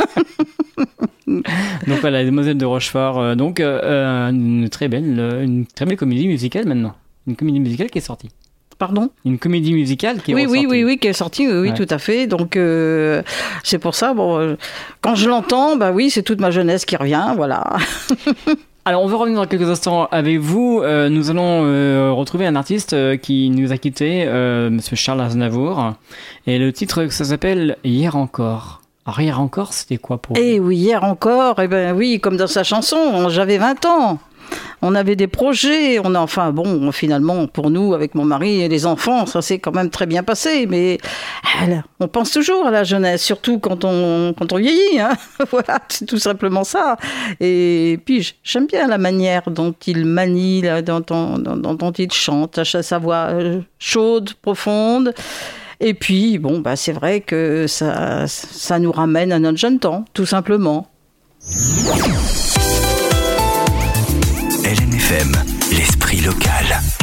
Donc voilà, Demoiselles de Rochefort. Donc une très belle comédie musicale maintenant. Une comédie musicale qui est sortie. Pardon ? Une comédie musicale qui est ressortie. Oui, qui est sortie, oui, Ouais. tout à fait. Donc, c'est pour ça, quand je l'entends, bah oui, c'est toute ma jeunesse qui revient, voilà. Alors, on va revenir dans quelques instants avec vous. Nous allons retrouver un artiste qui nous a quittés, Monsieur Charles Aznavour. Et le titre, ça s'appelle Hier encore. Alors, hier encore, c'était quoi pour vous ? Eh oui, hier encore, eh ben oui, comme dans sa chanson, j'avais 20 ans. On avait des projets, finalement, pour nous, avec mon mari et les enfants, ça s'est quand même très bien passé, mais on pense toujours à la jeunesse, surtout quand on vieillit, hein. Voilà, c'est tout simplement ça. Et puis, j'aime bien la manière dont il manie, dont il chante, sa voix chaude, profonde. Et puis, c'est vrai que ça nous ramène à notre jeune temps, tout simplement. LNFM, l'esprit local.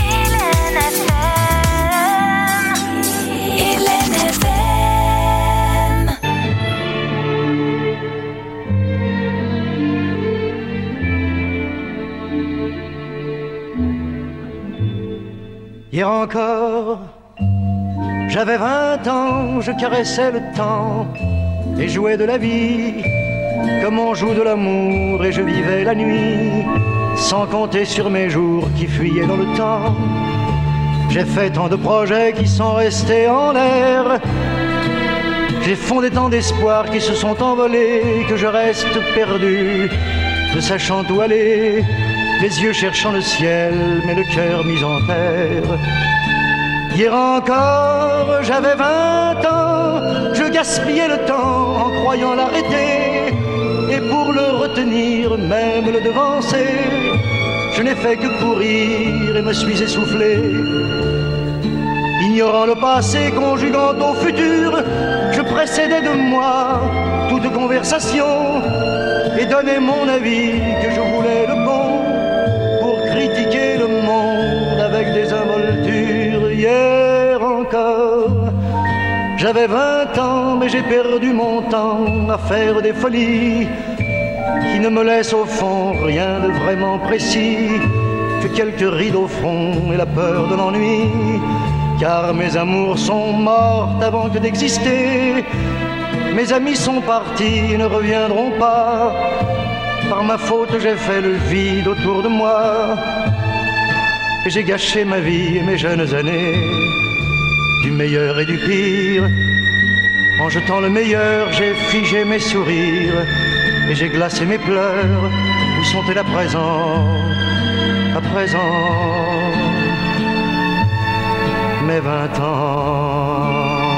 Hier encore, j'avais 20 ans, je caressais le temps et jouais de la vie comme on joue de l'amour, et je vivais la nuit sans compter sur mes jours qui fuyaient dans le temps. J'ai fait tant de projets qui sont restés en l'air, j'ai fondé tant d'espoirs qui se sont envolés, que je reste perdu, ne sachant où aller, les yeux cherchant le ciel, mais le cœur mis en terre. Hier encore, j'avais 20 ans, je gaspillais le temps en croyant l'arrêter, et pour le retenir, même le devancer, je n'ai fait que courir et me suis essoufflé. Ignorant le passé, conjuguant au futur, je précédais de moi toute conversation et donnais mon avis que je voulais le bon pour critiquer le monde avec des involtures. Hier encore, j'avais 20 ans, mais j'ai perdu mon temps à faire des folies qui ne me laissent au fond rien de vraiment précis, que quelques rides au front et la peur de l'ennui. Car mes amours sont mortes avant que d'exister, mes amis sont partis et ne reviendront pas. Par ma faute j'ai fait le vide autour de moi, et j'ai gâché ma vie et mes jeunes années, du meilleur et du pire. En jetant le meilleur, j'ai figé mes sourires et j'ai glacé mes pleurs. Où sont-elles à présent, à présent, mes 20 ans?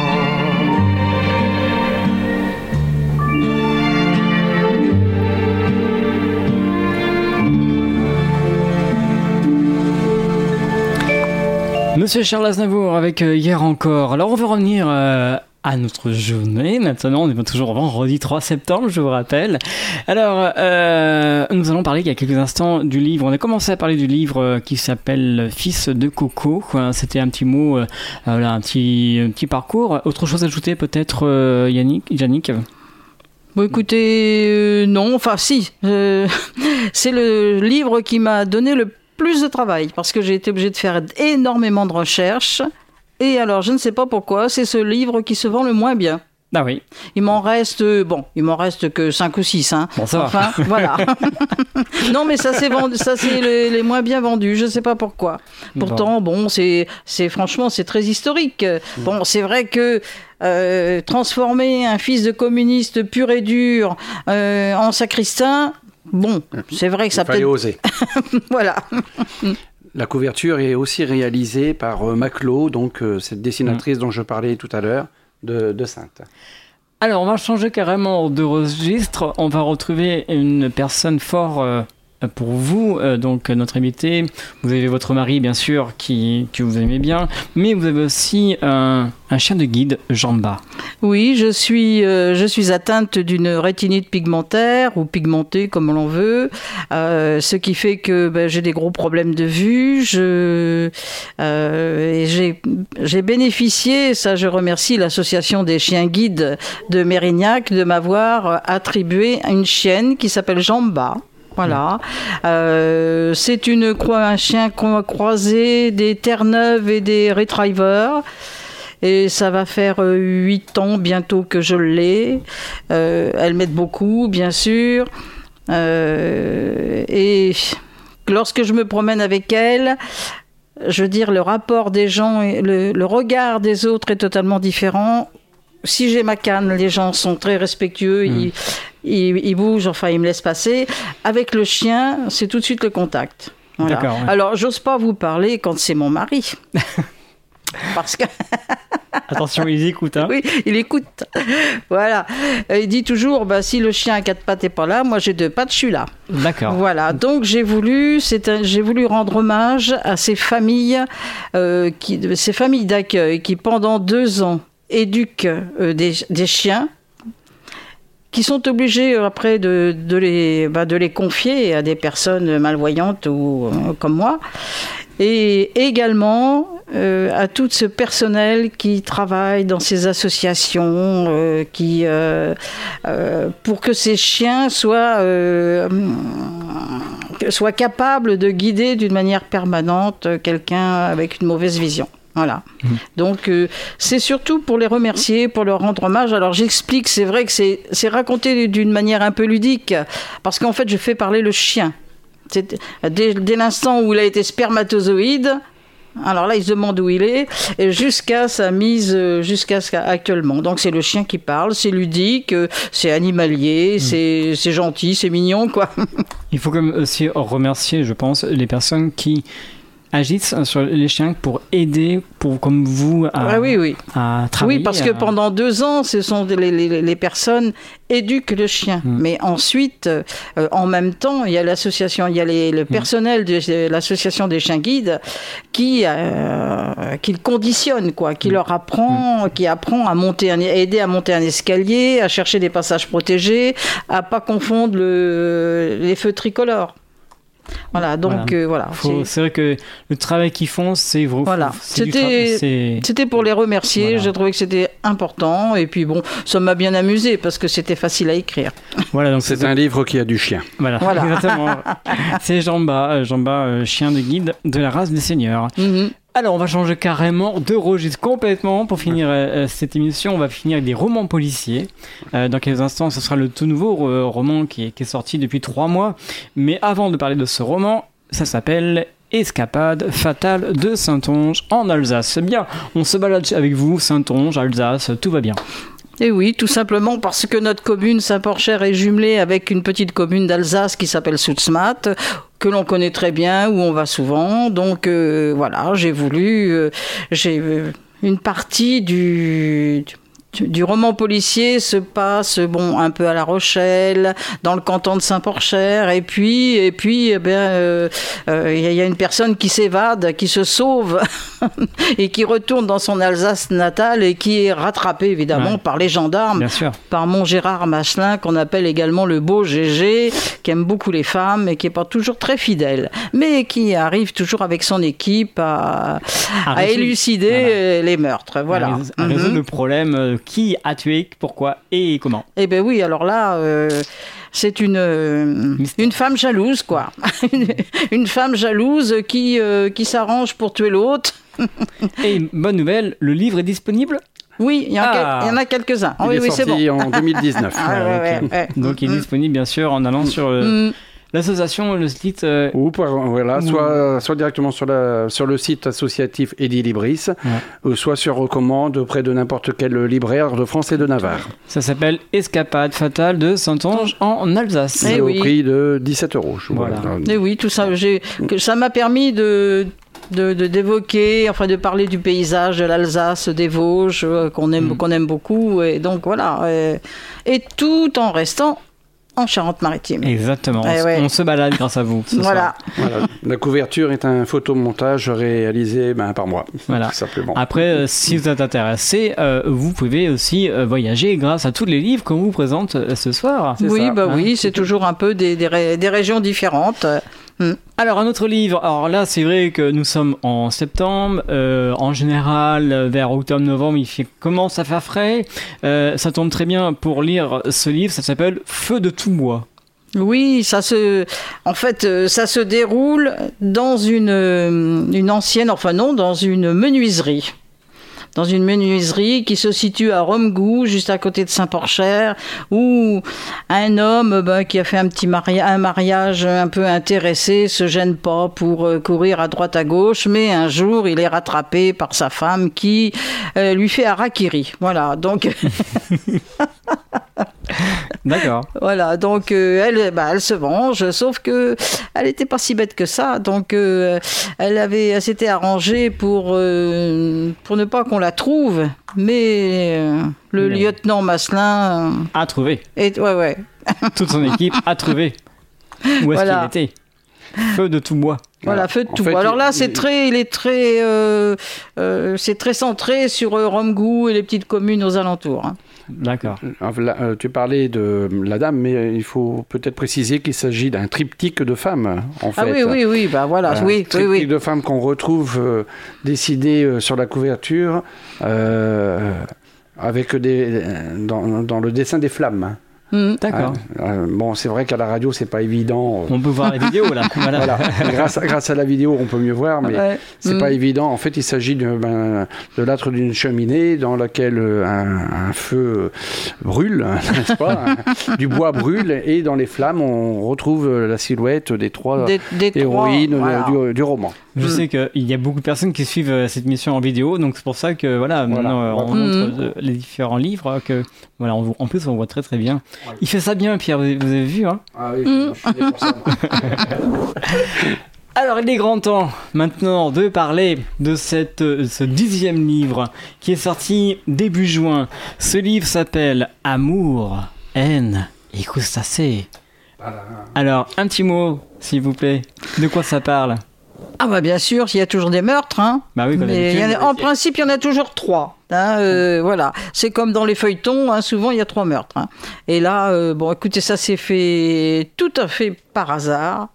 Monsieur Charles Aznavour avec Hier encore. Alors on va revenir à notre journée. Maintenant, on est toujours vendredi 3 septembre, je vous rappelle. Alors, nous allons parler il y a quelques instants du livre. On a commencé à parler du livre qui s'appelle Fils de Coco. C'était un petit mot, voilà, un petit parcours. Autre chose à ajouter peut-être, Yannick? Bon, écoutez, non, enfin si. C'est le livre qui m'a donné le plus de travail, parce que j'ai été obligée de faire énormément de recherches. Et alors, je ne sais pas pourquoi, c'est ce livre qui se vend le moins bien. Ah oui. Il m'en reste que 5 ou 6. Hein. Bon, ça enfin, va. Voilà. Non, mais ça c'est les moins bien vendus, je ne sais pas pourquoi. Pourtant, franchement, c'est très historique. Bon, c'est vrai que transformer un fils de communiste pur et dur en sacristain, bon, c'est vrai que ça peut... Il fallait oser. Voilà. La couverture est aussi réalisée par Maclo, donc cette dessinatrice dont je parlais tout à l'heure, de Sainte. Alors, on va changer carrément de registre. On va retrouver une personne fort pour vous. Donc notre invité, vous avez votre mari bien sûr que vous aimez bien, mais vous avez aussi un chien de guide, Jamba. Oui, je suis atteinte d'une rétinite pigmentaire ou pigmentée comme l'on veut, ce qui fait que j'ai des gros problèmes de vue. Et j'ai bénéficié, ça je remercie l'association des chiens guides de Mérignac de m'avoir attribué une chienne qui s'appelle Jamba. Voilà. C'est un chien croisé des Terre-Neuve et des Retrievers. Et ça va faire 8 ans bientôt que je l'ai. Elle m'aide beaucoup, bien sûr. Et lorsque je me promène avec elle, je veux dire, le rapport des gens, le regard des autres est totalement différent. Si j'ai ma canne, les gens sont très respectueux, ils bougent, enfin ils me laissent passer. Avec le chien, c'est tout de suite le contact. Voilà. D'accord, ouais. Alors, j'ose pas vous parler quand c'est mon mari. Parce que... Attention, il écoute. Hein. Oui, il écoute. Voilà. Il dit toujours, si le chien à 4 pattes n'est pas là, moi j'ai 2 pattes, je suis là. D'accord. Voilà. Donc j'ai voulu rendre hommage à ces familles, ces familles d'accueil qui pendant 2 ans éduquent des chiens, qui sont obligés après de les confier à des personnes malvoyantes ou comme moi. Et également à tout ce personnel qui travaille dans ces associations, pour que ces chiens soient capables de guider d'une manière permanente quelqu'un avec une mauvaise vision. Voilà. Donc, c'est surtout pour les remercier, pour leur rendre hommage. Alors, j'explique, c'est vrai que c'est raconté d'une manière un peu ludique, parce qu'en fait, je fais parler le chien. Dès l'instant où il a été spermatozoïde, alors là, il se demande où il est, et jusqu'à sa mise, jusqu'à actuellement. Donc, c'est le chien qui parle, c'est ludique, c'est animalier, c'est gentil, c'est mignon, quoi. Il faut quand même aussi remercier, je pense, les personnes qui agissent sur les chiens pour aider, comme vous, à travailler. Oui, parce que pendant 2 ans, ce sont les personnes éduquent le chien. Mais ensuite, en même temps, il y a l'association, il y a le personnel de l'association des chiens guides qui le conditionne, quoi, qui leur apprend, qui apprend à aider à monter un escalier, à chercher des passages protégés, à pas confondre les feux tricolores. Voilà, donc voilà. C'est vrai que le travail qu'ils font, c'est vrai. Voilà, c'était pour les remercier. Voilà. Je trouvais que c'était important. Et puis bon, ça m'a bien amusé parce que c'était facile à écrire. Voilà, donc c'est un livre qui a du chien. Voilà. Exactement. C'est Jamba, chien de guide de la race des seigneurs. Alors, on va changer carrément de registre complètement pour finir cette émission. On va finir avec des romans policiers. Dans quelques instants, ce sera le tout nouveau roman qui est sorti depuis 3 mois. Mais avant de parler de ce roman, ça s'appelle Escapade fatale de Saintonge en Alsace. Bien, on se balade avec vous, Saintonge, Alsace, tout va bien. Et oui, tout simplement parce que notre commune Saint-Porcher est jumelée avec une petite commune d'Alsace qui s'appelle Soutzmatt, que l'on connaît très bien, où on va souvent. Donc voilà, j'ai une partie du roman policier se passe un peu à La Rochelle, dans le canton de Saint-Porcher, et puis il y a une personne qui s'évade, qui se sauve et qui retourne dans son Alsace natale et qui est rattrapée évidemment par les gendarmes, par mon Gérard Machelin qu'on appelle également le beau Gégé, qui aime beaucoup les femmes et qui est pas toujours très fidèle, mais qui arrive toujours avec son équipe à élucider les meurtres. Voilà. À résoudre le problème. Qui a tué, pourquoi et comment? Eh bien oui, alors là, c'est une femme jalouse, quoi. Une femme jalouse qui s'arrange pour tuer l'autre. Et bonne nouvelle, le livre est disponible? Oui, il y en a quelques-uns. Il est sorti en 2019. Donc il est disponible, bien sûr, en allant sur... l'association, le site... soit directement sur le site associatif Edi Libris, soit sur recommande auprès de n'importe quel libraire de France et de Navarre. Ça s'appelle Escapade fatale de Saintonge en Alsace. C'est au prix de 17 €. Voilà. Et oui, tout ça, ça m'a permis d'évoquer, enfin de parler du paysage de l'Alsace, des Vosges, qu'on aime beaucoup. Et donc voilà. Et tout en restant en Charente-Maritime. Exactement. On se balade grâce à vous. Voilà. La couverture est un photomontage réalisé par moi. Voilà. Tout simplement. Après, si vous êtes intéressé, vous pouvez aussi voyager grâce à tous les livres qu'on vous présente ce soir. Oui, c'est toujours un peu des régions différentes. Alors, un autre livre. Alors là, c'est vrai que nous sommes en septembre. En général, vers octobre-novembre, il commence à faire frais. Ça tombe très bien pour lire ce livre. Ça s'appelle Feu de tout bois. Oui, ça se déroule dans une ancienne, dans une menuiserie. Dans une menuiserie qui se situe à Romegou, juste à côté de Saint-Porcher, où un homme qui a fait un mariage un peu intéressé se gêne pas pour courir à droite à gauche, mais un jour il est rattrapé par sa femme qui lui fait harakiri. Voilà, donc... D'accord. Voilà, donc elle se venge, sauf que elle n'était pas si bête que ça, donc elle s'était arrangée pour ne pas qu'on la trouve, mais le lieutenant Masselin a trouvé. Ouais. Toute son équipe a trouvé où est-ce qu'il était. Feu de tout bois. Voilà, feu de tout bois. Alors là, c'est très centré sur Romegou et les petites communes aux alentours. Hein. D'accord. Tu parlais de la dame, mais il faut peut-être préciser qu'il s'agit d'un triptyque de femmes, en fait. Ah oui, voilà. Triptyque de femmes qu'on retrouve décidé sur la couverture avec dans le dessin des flammes. D'accord. Bon, c'est vrai qu'à la radio, c'est pas évident. On peut voir les vidéos là. Voilà. Grâce à la vidéo, on peut mieux voir, mais c'est pas évident. En fait, il s'agit de l'âtre d'une cheminée dans laquelle un feu brûle, n'est-ce pas? Du bois brûle, et dans les flammes, on retrouve la silhouette des trois héroïnes du roman. Je sais qu'il y a beaucoup de personnes qui suivent cette émission en vidéo, donc c'est pour ça que maintenant on montre les différents livres. En plus, on voit très très bien. Il fait ça bien, Pierre, vous avez vu, hein? Ah oui, je suis pour ça. Alors, il est grand temps maintenant de parler de ce 10e livre qui est sorti début juin. Ce livre s'appelle Amour, haine et crustacés. Alors, un petit mot, s'il vous plaît. De quoi ça parle? Ah bien sûr, il y a toujours des meurtres. Hein. Oui, en principe, il y en a toujours 3. Hein, voilà. C'est comme dans les feuilletons, hein, souvent il y a 3 meurtres. Hein. Et là, écoutez, ça s'est fait tout à fait par hasard.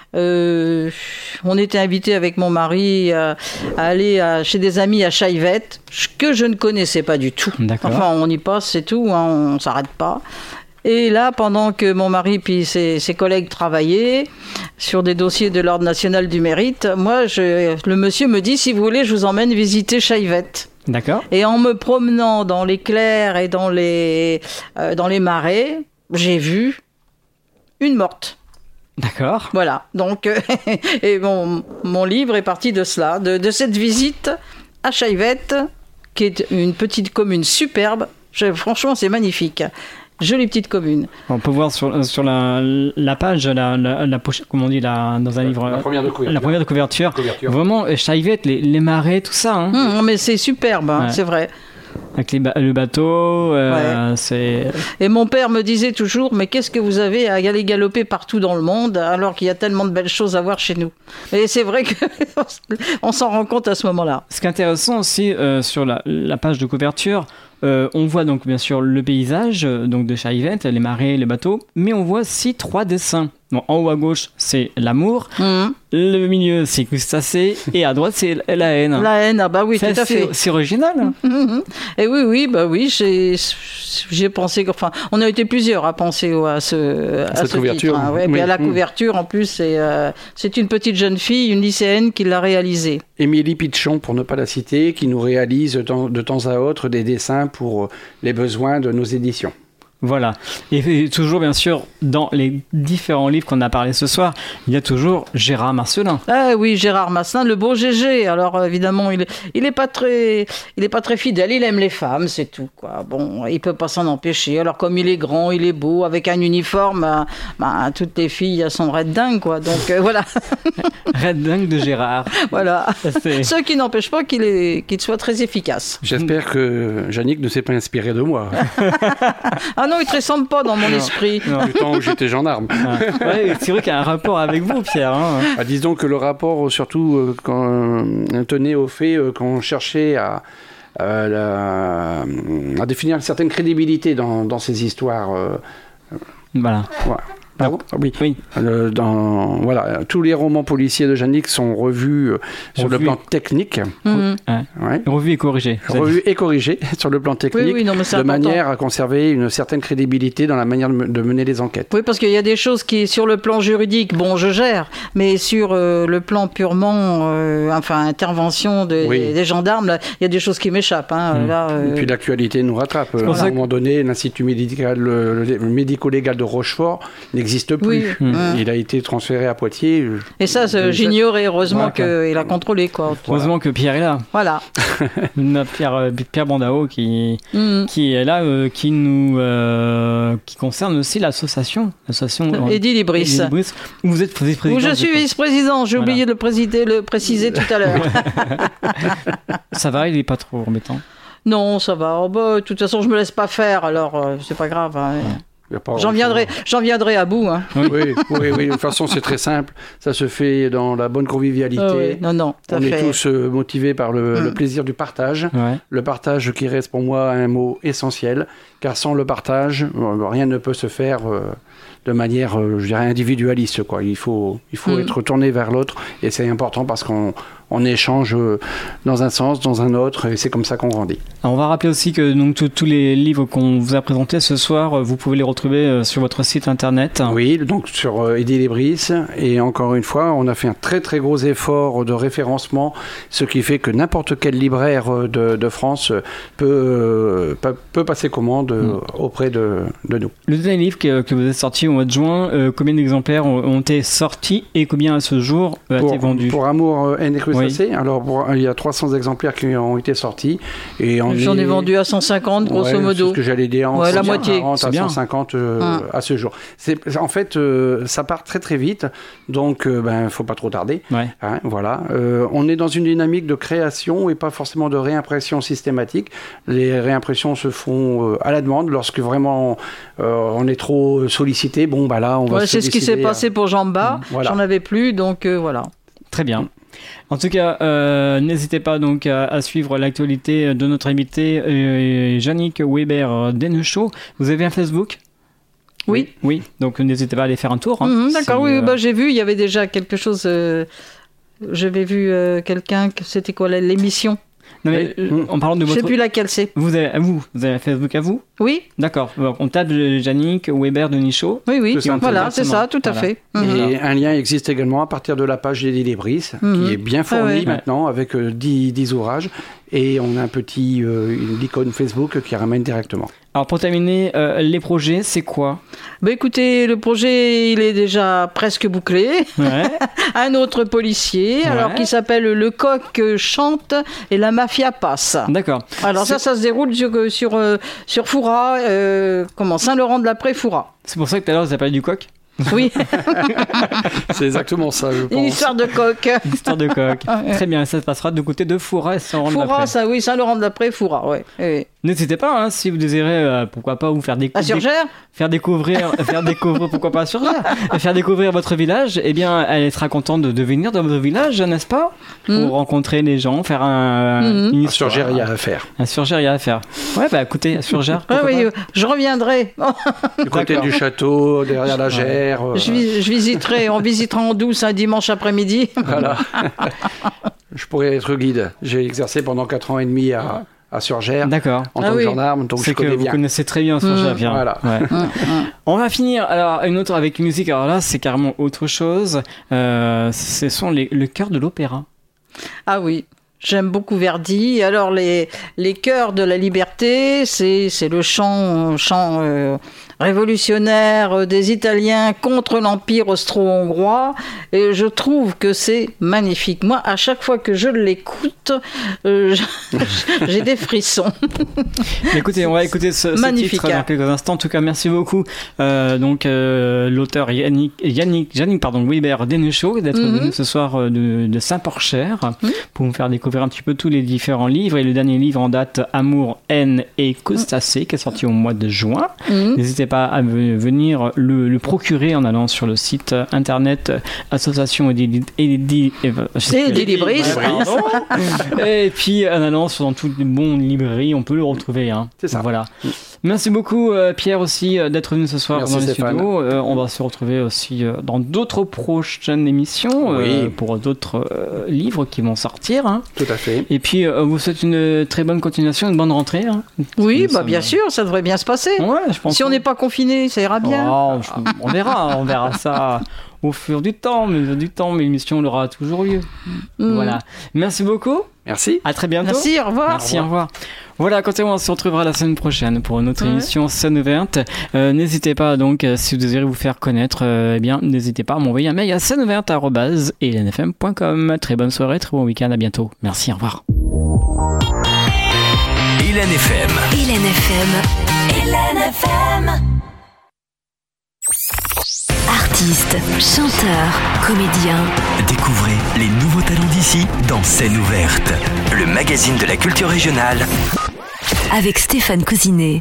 On était invités avec mon mari à aller chez des amis à Chaivette, que je ne connaissais pas du tout. D'accord. Enfin, on y passe, c'est tout, hein, on ne s'arrête pas. Et là, pendant que mon mari puis ses collègues travaillaient sur des dossiers de l'Ordre national du mérite, le monsieur me dit, si vous voulez, je vous emmène visiter Chaivette. D'accord. Et en me promenant dans les clairs et dans les marais, j'ai vu une morte. D'accord. Voilà. Donc, et mon livre est parti de cela, de cette visite à Chaivette, qui est une petite commune superbe. Franchement, c'est magnifique. Jolie petite commune. On peut voir sur la page, la pochette, comme on dit dans un livre. La première de couverture. La première de couverture. Vraiment, Chaivette, les marais, tout ça. Hein. Mais c'est superbe, hein, c'est vrai. Avec le bateau, c'est... Et mon père me disait toujours, mais qu'est-ce que vous avez à aller galoper partout dans le monde alors qu'il y a tellement de belles choses à voir chez nous? Et c'est vrai qu'on s'en rend compte à ce moment-là. Ce qui est intéressant aussi, sur la page de couverture, on voit donc bien sûr le paysage donc de Chaivette, les marais, les bateaux, mais on voit aussi 3 dessins. Donc, en haut à gauche, c'est l'amour, le milieu, c'est crustacés, et à droite, c'est la haine. La haine, oui, tout à fait. C'est original. Et oui, j'ai pensé, on a été plusieurs à penser à cette couverture. Titre, hein, à la couverture, en plus, c'est une petite jeune fille, une lycéenne qui l'a réalisée. Émilie Pichon, pour ne pas la citer, qui nous réalise de temps à autre des dessins pour les besoins de nos éditions. Voilà. Et toujours, bien sûr, dans les différents livres qu'on a parlé ce soir, il y a toujours Gérard Marcelin. Ah oui, Gérard Marcelin, le beau Gégé. Alors, évidemment, il est pas très fidèle. Il aime les femmes, c'est tout, quoi. Bon, il peut pas s'en empêcher. Alors, comme il est grand, il est beau, avec un uniforme, toutes les filles sont red dingues, quoi. Donc, voilà. Red dingue de Gérard. Voilà. Ce qui n'empêche pas qu'il soit très efficace. J'espère que Yannick ne s'est pas inspiré de moi. Ah non, il te ressemble pas dans mon esprit. Du temps où j'étais gendarme. Ouais, c'est vrai qu'il y a un rapport avec vous, Pierre. Hein. Disons que le rapport, surtout, tenait au fait qu'on cherchait à définir une certaine crédibilité dans ces histoires. Voilà. Ouais. Pardon ? Oui. Voilà, tous les romans policiers de Jannik sont revus sur le plan technique. Revus et corrigés. Revus et corrigés sur le plan technique, de manière à conserver une certaine crédibilité dans la manière de mener les enquêtes. Oui, parce qu'il y a des choses qui, sur le plan juridique, bon, je gère, mais sur le plan purement, intervention des gendarmes, là, il y a des choses qui m'échappent. Hein, Et puis l'actualité nous rattrape. À un moment donné, l'Institut médico-légal de Rochefort n'existe plus. Oui. Il a été transféré à Poitiers. Et ça, j'ignorais. Heureusement qu'il a contrôlé, quoi. Heureusement que Pierre est là. Voilà. Pierre Bandao qui est là, qui concerne aussi l'association Eddie Libris. Vous êtes vice-président. Où je suis vice-président. J'ai oublié de le préciser tout à l'heure. Ça va, il n'est pas trop embêtant. Non, ça va. De toute façon, je me laisse pas faire, alors c'est pas grave. Hein. J'en viendrai à bout. Hein. Oui. De toute façon, c'est très simple. Ça se fait dans la bonne convivialité. Non, on est tous motivés par le plaisir du partage. Ouais. Le partage qui reste pour moi un mot essentiel, car sans le partage, rien ne peut se faire de manière, je dirais, individualiste, quoi. Il faut être tourné vers l'autre, et c'est important parce qu'on échange dans un sens, dans un autre, et c'est comme ça qu'on grandit. Alors on va rappeler aussi que donc, tous les livres qu'on vous a présentés ce soir, vous pouvez les retrouver sur votre site internet. Oui, donc sur Eddie Libris, et encore une fois, on a fait un très très gros effort de référencement, ce qui fait que n'importe quel libraire de France peut passer commande auprès de nous. Le dernier livre que vous avez sorti au mois de juin, combien d'exemplaires ont été sortis et combien à ce jour a été vendu ? Pour Amour, haine et crustacés, alors il y a 300 exemplaires qui ont été sortis. Et j'en ai vendu à 150 grosso modo. C'est ce que j'allais dire, la moitié. 140 à 150 à ce jour. En fait, ça part très très vite, donc faut pas trop tarder. Ouais. Hein, voilà. On est dans une dynamique de création et pas forcément de réimpression systématique. Les réimpressions se font à la demande lorsque vraiment on est trop sollicité. Bon, là, on va c'est ce qui s'est passé pour Jamba. Voilà. J'en avais plus, donc voilà. Très bien. En tout cas, n'hésitez pas donc à suivre l'actualité de notre invité Jannik Weber d'Ennechaud. Vous avez un Facebook ? Oui. Donc n'hésitez pas à aller faire un tour. Hein, d'accord, j'ai vu, il y avait déjà quelque chose. J'avais vu quelqu'un, c'était quoi l'émission ? Non, mais, en parlant de votre... Je sais plus laquelle c'est. Vous avez un Facebook à vous ? Oui. D'accord. On tape Jannik Weber d'Ennechaud. Oui. Voilà, c'est ça, tout à fait. Et un lien existe également à partir de la page d'Eddie Libris, qui est bien fournie maintenant, avec 10 ouvrages. Et on a une icône Facebook qui ramène directement. Alors pour terminer, les projets, c'est quoi ? Écoutez, le projet, il est déjà presque bouclé. Ouais. Un autre policier, alors qui s'appelle Le Coq chante et la mafia passe. D'accord. Alors ça se déroule sur Fouras, Saint-Laurent-de-la-Prée, Fouras. C'est pour ça que tout à l'heure, vous avez parlé du coq ? Oui. C'est exactement ça, je pense. Une histoire de coq. Très bien, ça se passera du côté de Fouras, Saint-Laurent-de-la-Prée. Fouras, oui, Saint-Laurent-de-la-Prée, Fouras, oui. N'hésitez pas, si vous désirez, pourquoi pas vous faire découvrir. À Surgères ? Faire découvrir, pourquoi pas à Surgères ? Faire découvrir votre village, elle sera contente de venir dans votre village, n'est-ce pas ? Pour rencontrer les gens, faire une histoire. À Surgères, il y a à faire. À Surgères, il y a à faire. Ouais, écoutez, à Surgères. Je reviendrai. Du côté du château, derrière la Gère. On visitera en douce un dimanche après-midi. Voilà. Je pourrais être guide. J'ai exercé pendant 4 ans et demi à Surgères. D'accord. En tant que gendarme, donc je connais bien. Vous connaissez très bien Surgères. Voilà. Ouais. On va finir une autre avec une musique. Alors là, c'est carrément autre chose. Ce sont le chœurs de l'opéra. Ah oui. J'aime beaucoup Verdi. Alors les chœurs de la liberté, c'est le chant révolutionnaire des Italiens contre l'Empire austro-hongrois. Et je trouve que c'est magnifique. Moi, à chaque fois que je l'écoute, j'ai des frissons. Écoutez, on va écouter ce titre dans quelques instants. En tout cas, merci beaucoup. L'auteur Yannick Weber Denechaud d'être venu ce soir de Saint-Porcher pour nous faire découvrir un petit peu tous les différents livres. Et le dernier livre en date, Amour, haine et crustacés, qui est sorti au mois de juin. N'hésitez pas à venir le procurer en allant sur le site internet Association et des libristes. Et puis en allant dans toutes les bonnes librairies, on peut le retrouver. C'est ça. Voilà. Merci beaucoup Pierre aussi d'être venu ce soir dans les studios. On va se retrouver aussi dans d'autres prochaines émissions pour d'autres livres qui vont sortir. Tout à fait. Et puis vous souhaite une très bonne continuation, une bonne rentrée. Oui, bien sûr, ça devrait bien se passer. Ouais, je pense si on n'est pas confiné, ça ira bien. On verra ça au fur du temps, mais l'émission aura toujours lieu. Voilà. Merci beaucoup. Merci. À très bientôt. Merci, au revoir. Merci, au revoir. Voilà, quant à moi, on se retrouvera la semaine prochaine pour une autre émission Scène ouverte. N'hésitez pas donc, si vous désirez vous faire connaître, n'hésitez pas à m'envoyer un mail à sceneouverte@elenfm.com. Très bonne soirée, très bon week-end, à bientôt. Merci, au revoir. Hélène FM. Artistes, chanteurs, comédiens. Découvrez les nouveaux talents d'ici dans Scène ouverte, le magazine de la culture régionale. Avec Stéphane Cousinet.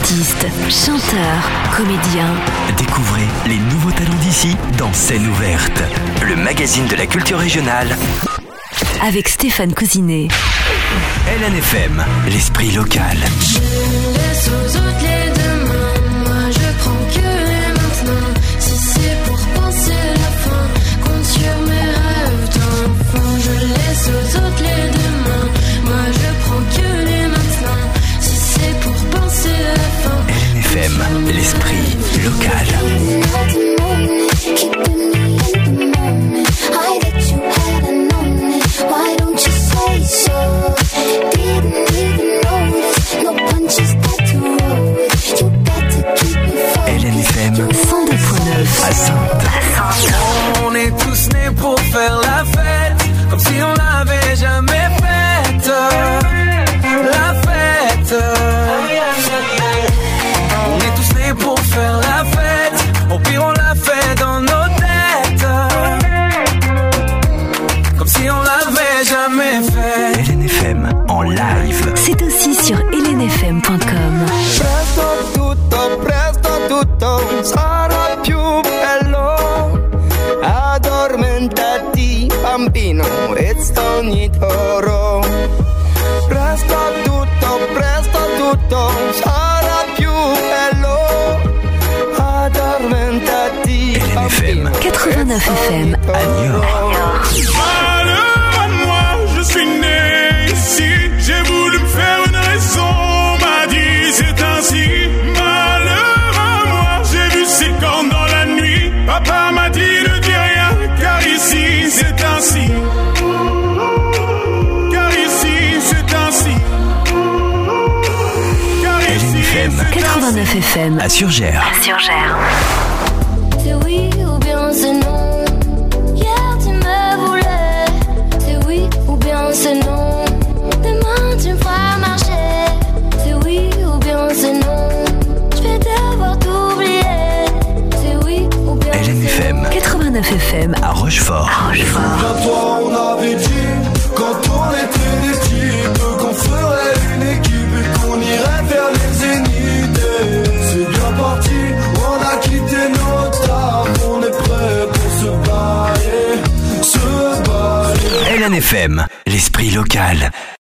Artistes, chanteurs, comédiens. Découvrez les nouveaux talents d'ici dans Scène ouverte, le magazine de la culture régionale. Avec Stéphane Cousinet. LNFM, l'esprit local. Je laisse aux autres les demain, moi je prends que les maintenant. Si c'est pour penser la fin, compte sur mes rêves d'enfant. Je laisse aux autres les demain, moi je prends que les maintenant. Si c'est pour penser la fin. LNFM, l'esprit local. Why don't you say so? Didn't even notice. No punches got to roll with. You got to keep me focused. LNFM 102.9 à Sainte. On est tous nés pour faire la fête, comme si on l'avait jamais faite. La fête. On est tous nés pour faire la fête. Au pire on la fait dans nos têtes, comme si on l'avait jamais fait. LNFM en live. C'est aussi sur lnfm.com. Presto tutto sarà più bello. Addormentati bambino e sogni d'oro. Presto tutto sarà più bello. Addormentati LNFM 89 FM à Niort. Malheur à moi, je suis né ici. J'ai voulu me faire une raison, m'a dit c'est ainsi. Malheur à moi, j'ai vu ses cornes dans la nuit. Papa m'a dit ne dis rien, car ici c'est ainsi. Car ici c'est ainsi. Car ici LNFM 89 FM à Surgères. C'est oui ou bien c'est non. Hier tu me voulais. C'est oui ou bien c'est non. Demain tu me feras marcher. C'est oui ou bien c'est non. Je vais devoir t'oublier. C'est oui ou bien c'est non. LNFM 89 FM à Rochefort. Toi on avait dit, quand on était des types, qu'on ferait une équipe et qu'on irait vers les zéniths. C'est bien parti, on a quitté notre taf, on est prêt pour se bailler. LNFM, l'esprit local.